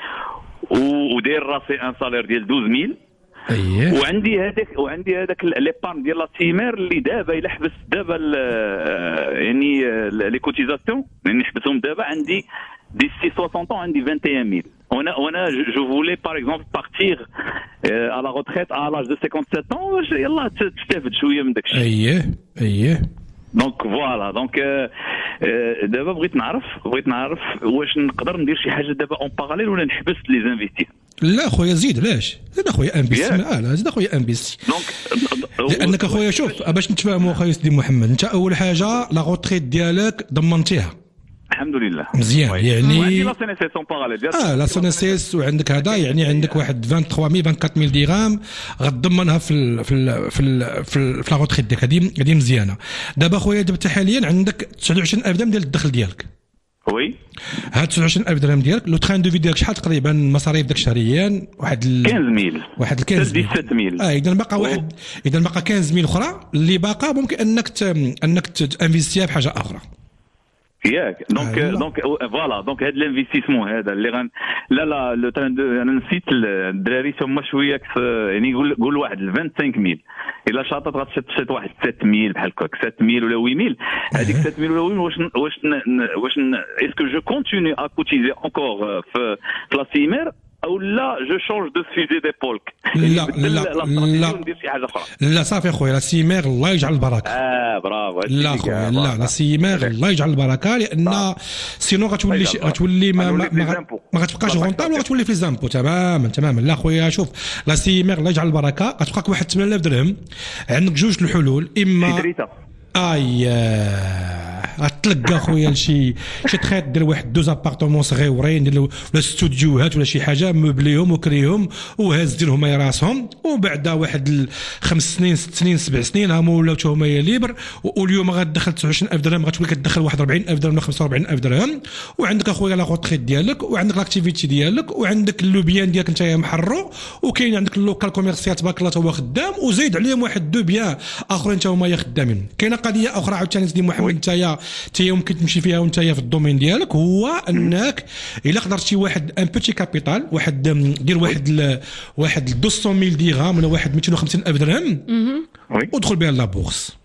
وداير راسي ان سالير ديال douze mille اييه وعندي هذاك وعندي هذاك ليبارن ديال لا تيمير اللي دابا الا حبس دابا يعني لي كوتيزاسيون يعني حبسهم دابا عندي d'ici soixante ans عندي vingt et un mille وانا وانا جو فولي باغ اكزومبل بارتير à la retraite à l'âge de cinquante-sept ans يلا تستافد شويه من داك الشيء اييه اييه دونك فوالا دونك دابا بغيت نعرف بغيت نعرف واش نقدر ندير شي حاجه دابا اون باراليل ولا نحبس لي زانفيستي. لا خويا زيد علاش زيد اخويا انبيستي اه لا زيد اخويا انبيستي دونك لانك اخويا شوف باش نتفاهموا اخويا سيدي محمد انت اول حاجه لا روتريت ديالك ضمنتيها الحمد لله مزيان يعني وعندي لا سينيسيس اون باراليل اه لا سينيسيس وعندك هذا يعني عندك واحد ثلاثة وعشرين ألف أربعة عشر درهم غتضمنها في ال في ال في ال في, ال في لا روتريت ديالك هذه هذه مزيانه. دابا خويا دابا حاليا عندك تسعة وعشرين ألف درهم ديال الدخل ديالك وي هاد تسعة وعشرين ألف درهم ديالك لو تران دو في ديالك شحال تقريبا المصاريف داك شهريا واحد خمسطاش ميل واحد خمسطاش ميل اه اذا باقا واحد اذا باقا خمسطاش ميل اخرى اللي باقا ممكن انك ت... انك تانفيستيها بحاجه اخرى ياك دونك دونك فوالا دونك هذا الانفستيسمون هذا اللي غن لا لا لو تران انا نسيت الدراري هما شويه يعني يقول قول واحد خمسة وعشرين ميل الا شاطط غتشد واحد سبعة ميل بحال هكاك سبعة ميل ولا ثمانية ميل هذيك سبعة ميل ولا ثمانية ميل واش واش واش اسكو جو كونتيني ا كوتيزي انكور في لا سيمير او لا جو شونج دو فيزي ديبول لا لا لا ندير شي حاجه اخرى لا صافي خويا لا سيمير الله يجعل البركه اه برافو لا خويا لا لا سيمير الله يجعل البركه لان سينو غتولي غتولي ما ما, ما غتبقاش غونطابل وغتولي في زامبو تماما تماما. لا خويا شوف لا سيمير الله يجعل البركه غتبقاك واحد ثمانية آلاف درهم عندك جوج الحلول اما اي غتلقى خويا لشي شي تخيط دير واحد دوز ابارتمون صغيورين دير ولا استوديوهات ولا شي حاجه موبليهم وكريهم وهاز ديرهم هما راسهم وبعد واحد خمس سنين ست سنين سبع سنين هما ولاو هما ليبر واليوم غتدخل تسعة وعشرين ألف درهم غتولي كتدخل واحد أربعين ألف درهم ولا خمسة وأربعين ألف درهم وعندك اخويا لا روتريت ديالك وعندك لاكتيفيتي ديالك وعندك اللوبيان ديالك نتايا محرو وكاين عندك اللوكال كوميرسيال تبارك الله هو خدام وزيد عليهم واحد دو بيان اخرين حتى هما خدامين. كاينه قضيه اخرى عاوتاني سيدي محمد نتايا نتايا ممكن تمشي فيها ونتايا في الدومين ديالك هو انك الا قدرتي واحد ان بوتي كابيتال واحد دير واحد ل... واحد مئتين ميل درهم ولا واحد مئتين وخمسين ألف درهم ودخل بها لابورس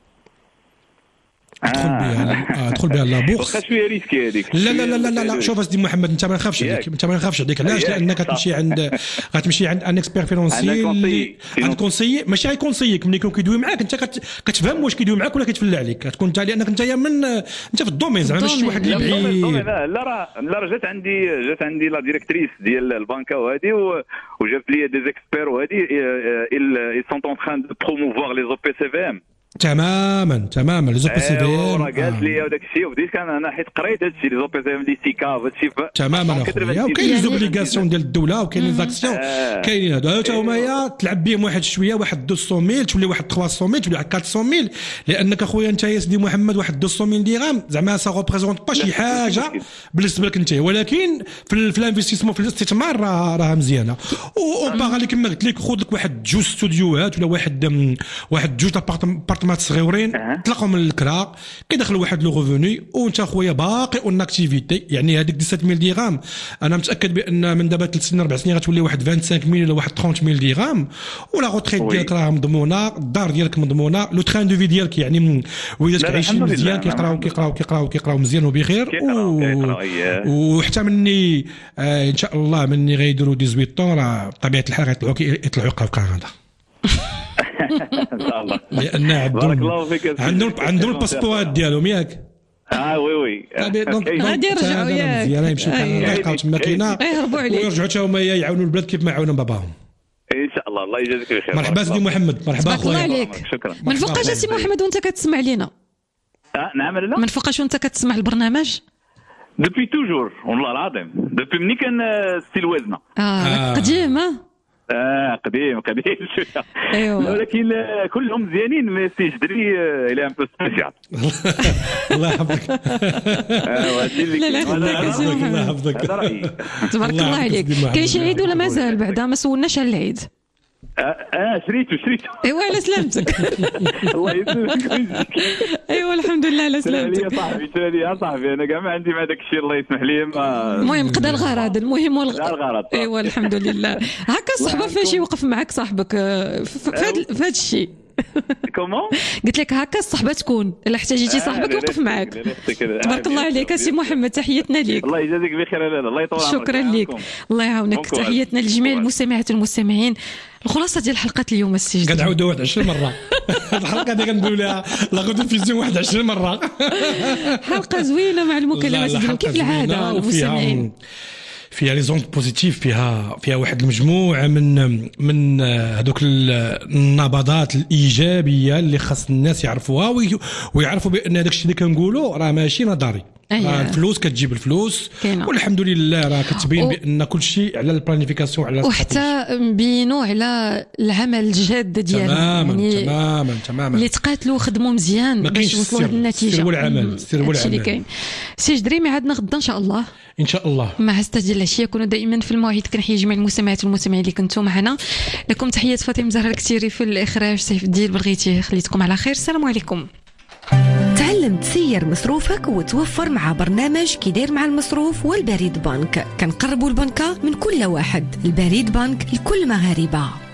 ادخل بها ادخل بها لابورس واخا شويه ريسكي هذيك لا لا لا لا لا شوف سيدي محمد انت ما نخافش عليك انت ما نخافش عليك علاش لانك تمشي عند غتمشي عند ان اكسبير فينونسي اللي عند كونسيي ماشي غير كونسييك ملي يكون كيدوي معاك انت كتفهم واش كيدوي معاك ولا كيتفلى عليك كتكون انت لانك انت من انت في الدومين زعما ماشي واحد اللي بعيد. لا راه لا جات عندي جات عندي لا ديريكتريس ديال البنكه وهذه وجابت لي دي اكسبير وهذه ils sont en train de promouvoir les O P C V M تماما تماما لي زوبي سي في ام. راه قالت لي وداك الشيء وبديت كان انا حيت قريت هذا الشيء لي زوبي سي ام دي سيكا هذا الشيء تماما اخويا. وكاين لي زوبليغاسيون ديال الدوله وكاين لي زاكسيون كاينين هادو حتى هما تلعب بهم واحد شويه واحد مئتين ألف تولي واحد ثلاثمية تولي واحد أربعمية ألف لانك اخويا انت يا سيدي محمد واحد مئتين ألف درهم زعما سا ريبريزونت با شي حاجه بالنسبه لك انت ولكن في الانفستيسمون في الاستثمار راه راه مزيانه. وباغا لك كما قلت لك خذ لك واحد جوج استوديوهات ولا واحد واحد جوج ابارتمانات صغيورين تلقاو من الكرا كيدخل واحد لو ريفوني وانت خويا باقي اون اكتيفيتي. يعني هذيك سبعة آلاف درهم انا متاكد بان من دابا ثلاث سنين اربع سنين غتولي واحد خمسة وعشرين ألف ولا واحد ثلاثين ألف درهم. ولا غوتريت ديالك راه مضمونه، الدار ديالك مضمونه، لو تران دو في ديالك يعني وليداتك عايشين مزيان كيقراو كيقراو كيقراو كيقراو مزيان وبخير. وحتى مني آه ان شاء الله مني غيديروا ثمانية عشر طون راه بطبيعه الحال غيطلعوا يطلعوا يقراو في كندا ان شاء الله لان عندهم عندهم عندهم الباسبورات ديالهم ياك. اه وي وي غادي يرجعوا ياك مزيان يمشيو كندا يلقاو تما كاينه ويرجعوا حتى هما يعاونوا البلاد كيف ما عاونوا باباهم ان شاء الله. الله يجازيك بخير. مرحبا سيدي محمد. مرحبا خويا. الله عليك. شكرا. من فوقاش سي محمد وانت كتسمع لينا؟ اه نعم لا من فوقاش وانت كتسمع البرنامج؟ دوبي توجور والله العظيم دوبي ملي كان ستيل وزنه. اه قديم. اه قديم قديم شويه. ايوا ولكن كلهم مزيانين مي سي جدري الى ان بو سبيسيال. الله يحفظك. لا لا يحفظك الله يحفظك. تبارك الله عليك. كاين شي عيد ولا مازال بعدا ما سولناش على العيد؟ اه شريته شريته. ايوا على سلامتك. الله يسلمك. ايوا الحمد لله على سلامتك. يا صاحبي سالي يا صاحبي انا كاع ما عندي مع داك الشيء الله يسمح لي. المهم قضى الغرض. المهم الغرض. ايوا الحمد لله. هكا الصحبه فاش يوقف معك صاحبك في هذا الشيء. كومون قلت لك هكا الصحبه تكون الا احتاجيتي صاحبك يوقف معك. تبارك الله عليك سي محمد. تحياتنا ليك. الله يجازيك بخير. الله يطول عمرك. شكرا لك. الله يعاونك. تحياتنا لجميع المستمعات والمستمعين. الخلاصه ديال حلقه اليوم السجن كنعاودوا واحد عشرين مره. الحلقه هذه كنديروا لها لا غوديفيزيون واحد عشرين مره. حلقه زوينه مع المكالمات ديالهم كيف العاده المستمعين. فيها لي زونت بوزيتيف فيها فيها واحد المجموعه من من هذوك النبضات الايجابيه اللي خاص الناس يعرفوها ويعرفوا بان هذاك الشيء اللي كنقولوا راه ماشي نظري. أيه. الفلوس كتجيب الفلوس كينا. والحمد لله راه كتبين و... بان كل شيء على البلانيفيكاسيون على وحتى مبينوا على العمل الجاد ديالهم. تماما يعني تماما تماما اللي تقاتلوا وخدموا مزيان باش يوصلوا للنتيجه. السر والعمل السر والعمل. سي جدري ميعادنا غدا ان شاء الله. ان شاء الله مع ستة ديال العشيه. كونوا دائما في المواعيد. كنحيي جميع المستمعات والمستمعين اللي كنتوا معنا. لكم تحيات فاطمه زهره الكثيري في الاخراج. سيف الدين بغيتي خليتكم على خير. السلام عليكم. تعلم تسير مصروفك وتوفر مع برنامج كيدير مع المصروف والبريد بنك. كنقربوا البنكة من كل واحد. البريد بنك لكل مغاربة.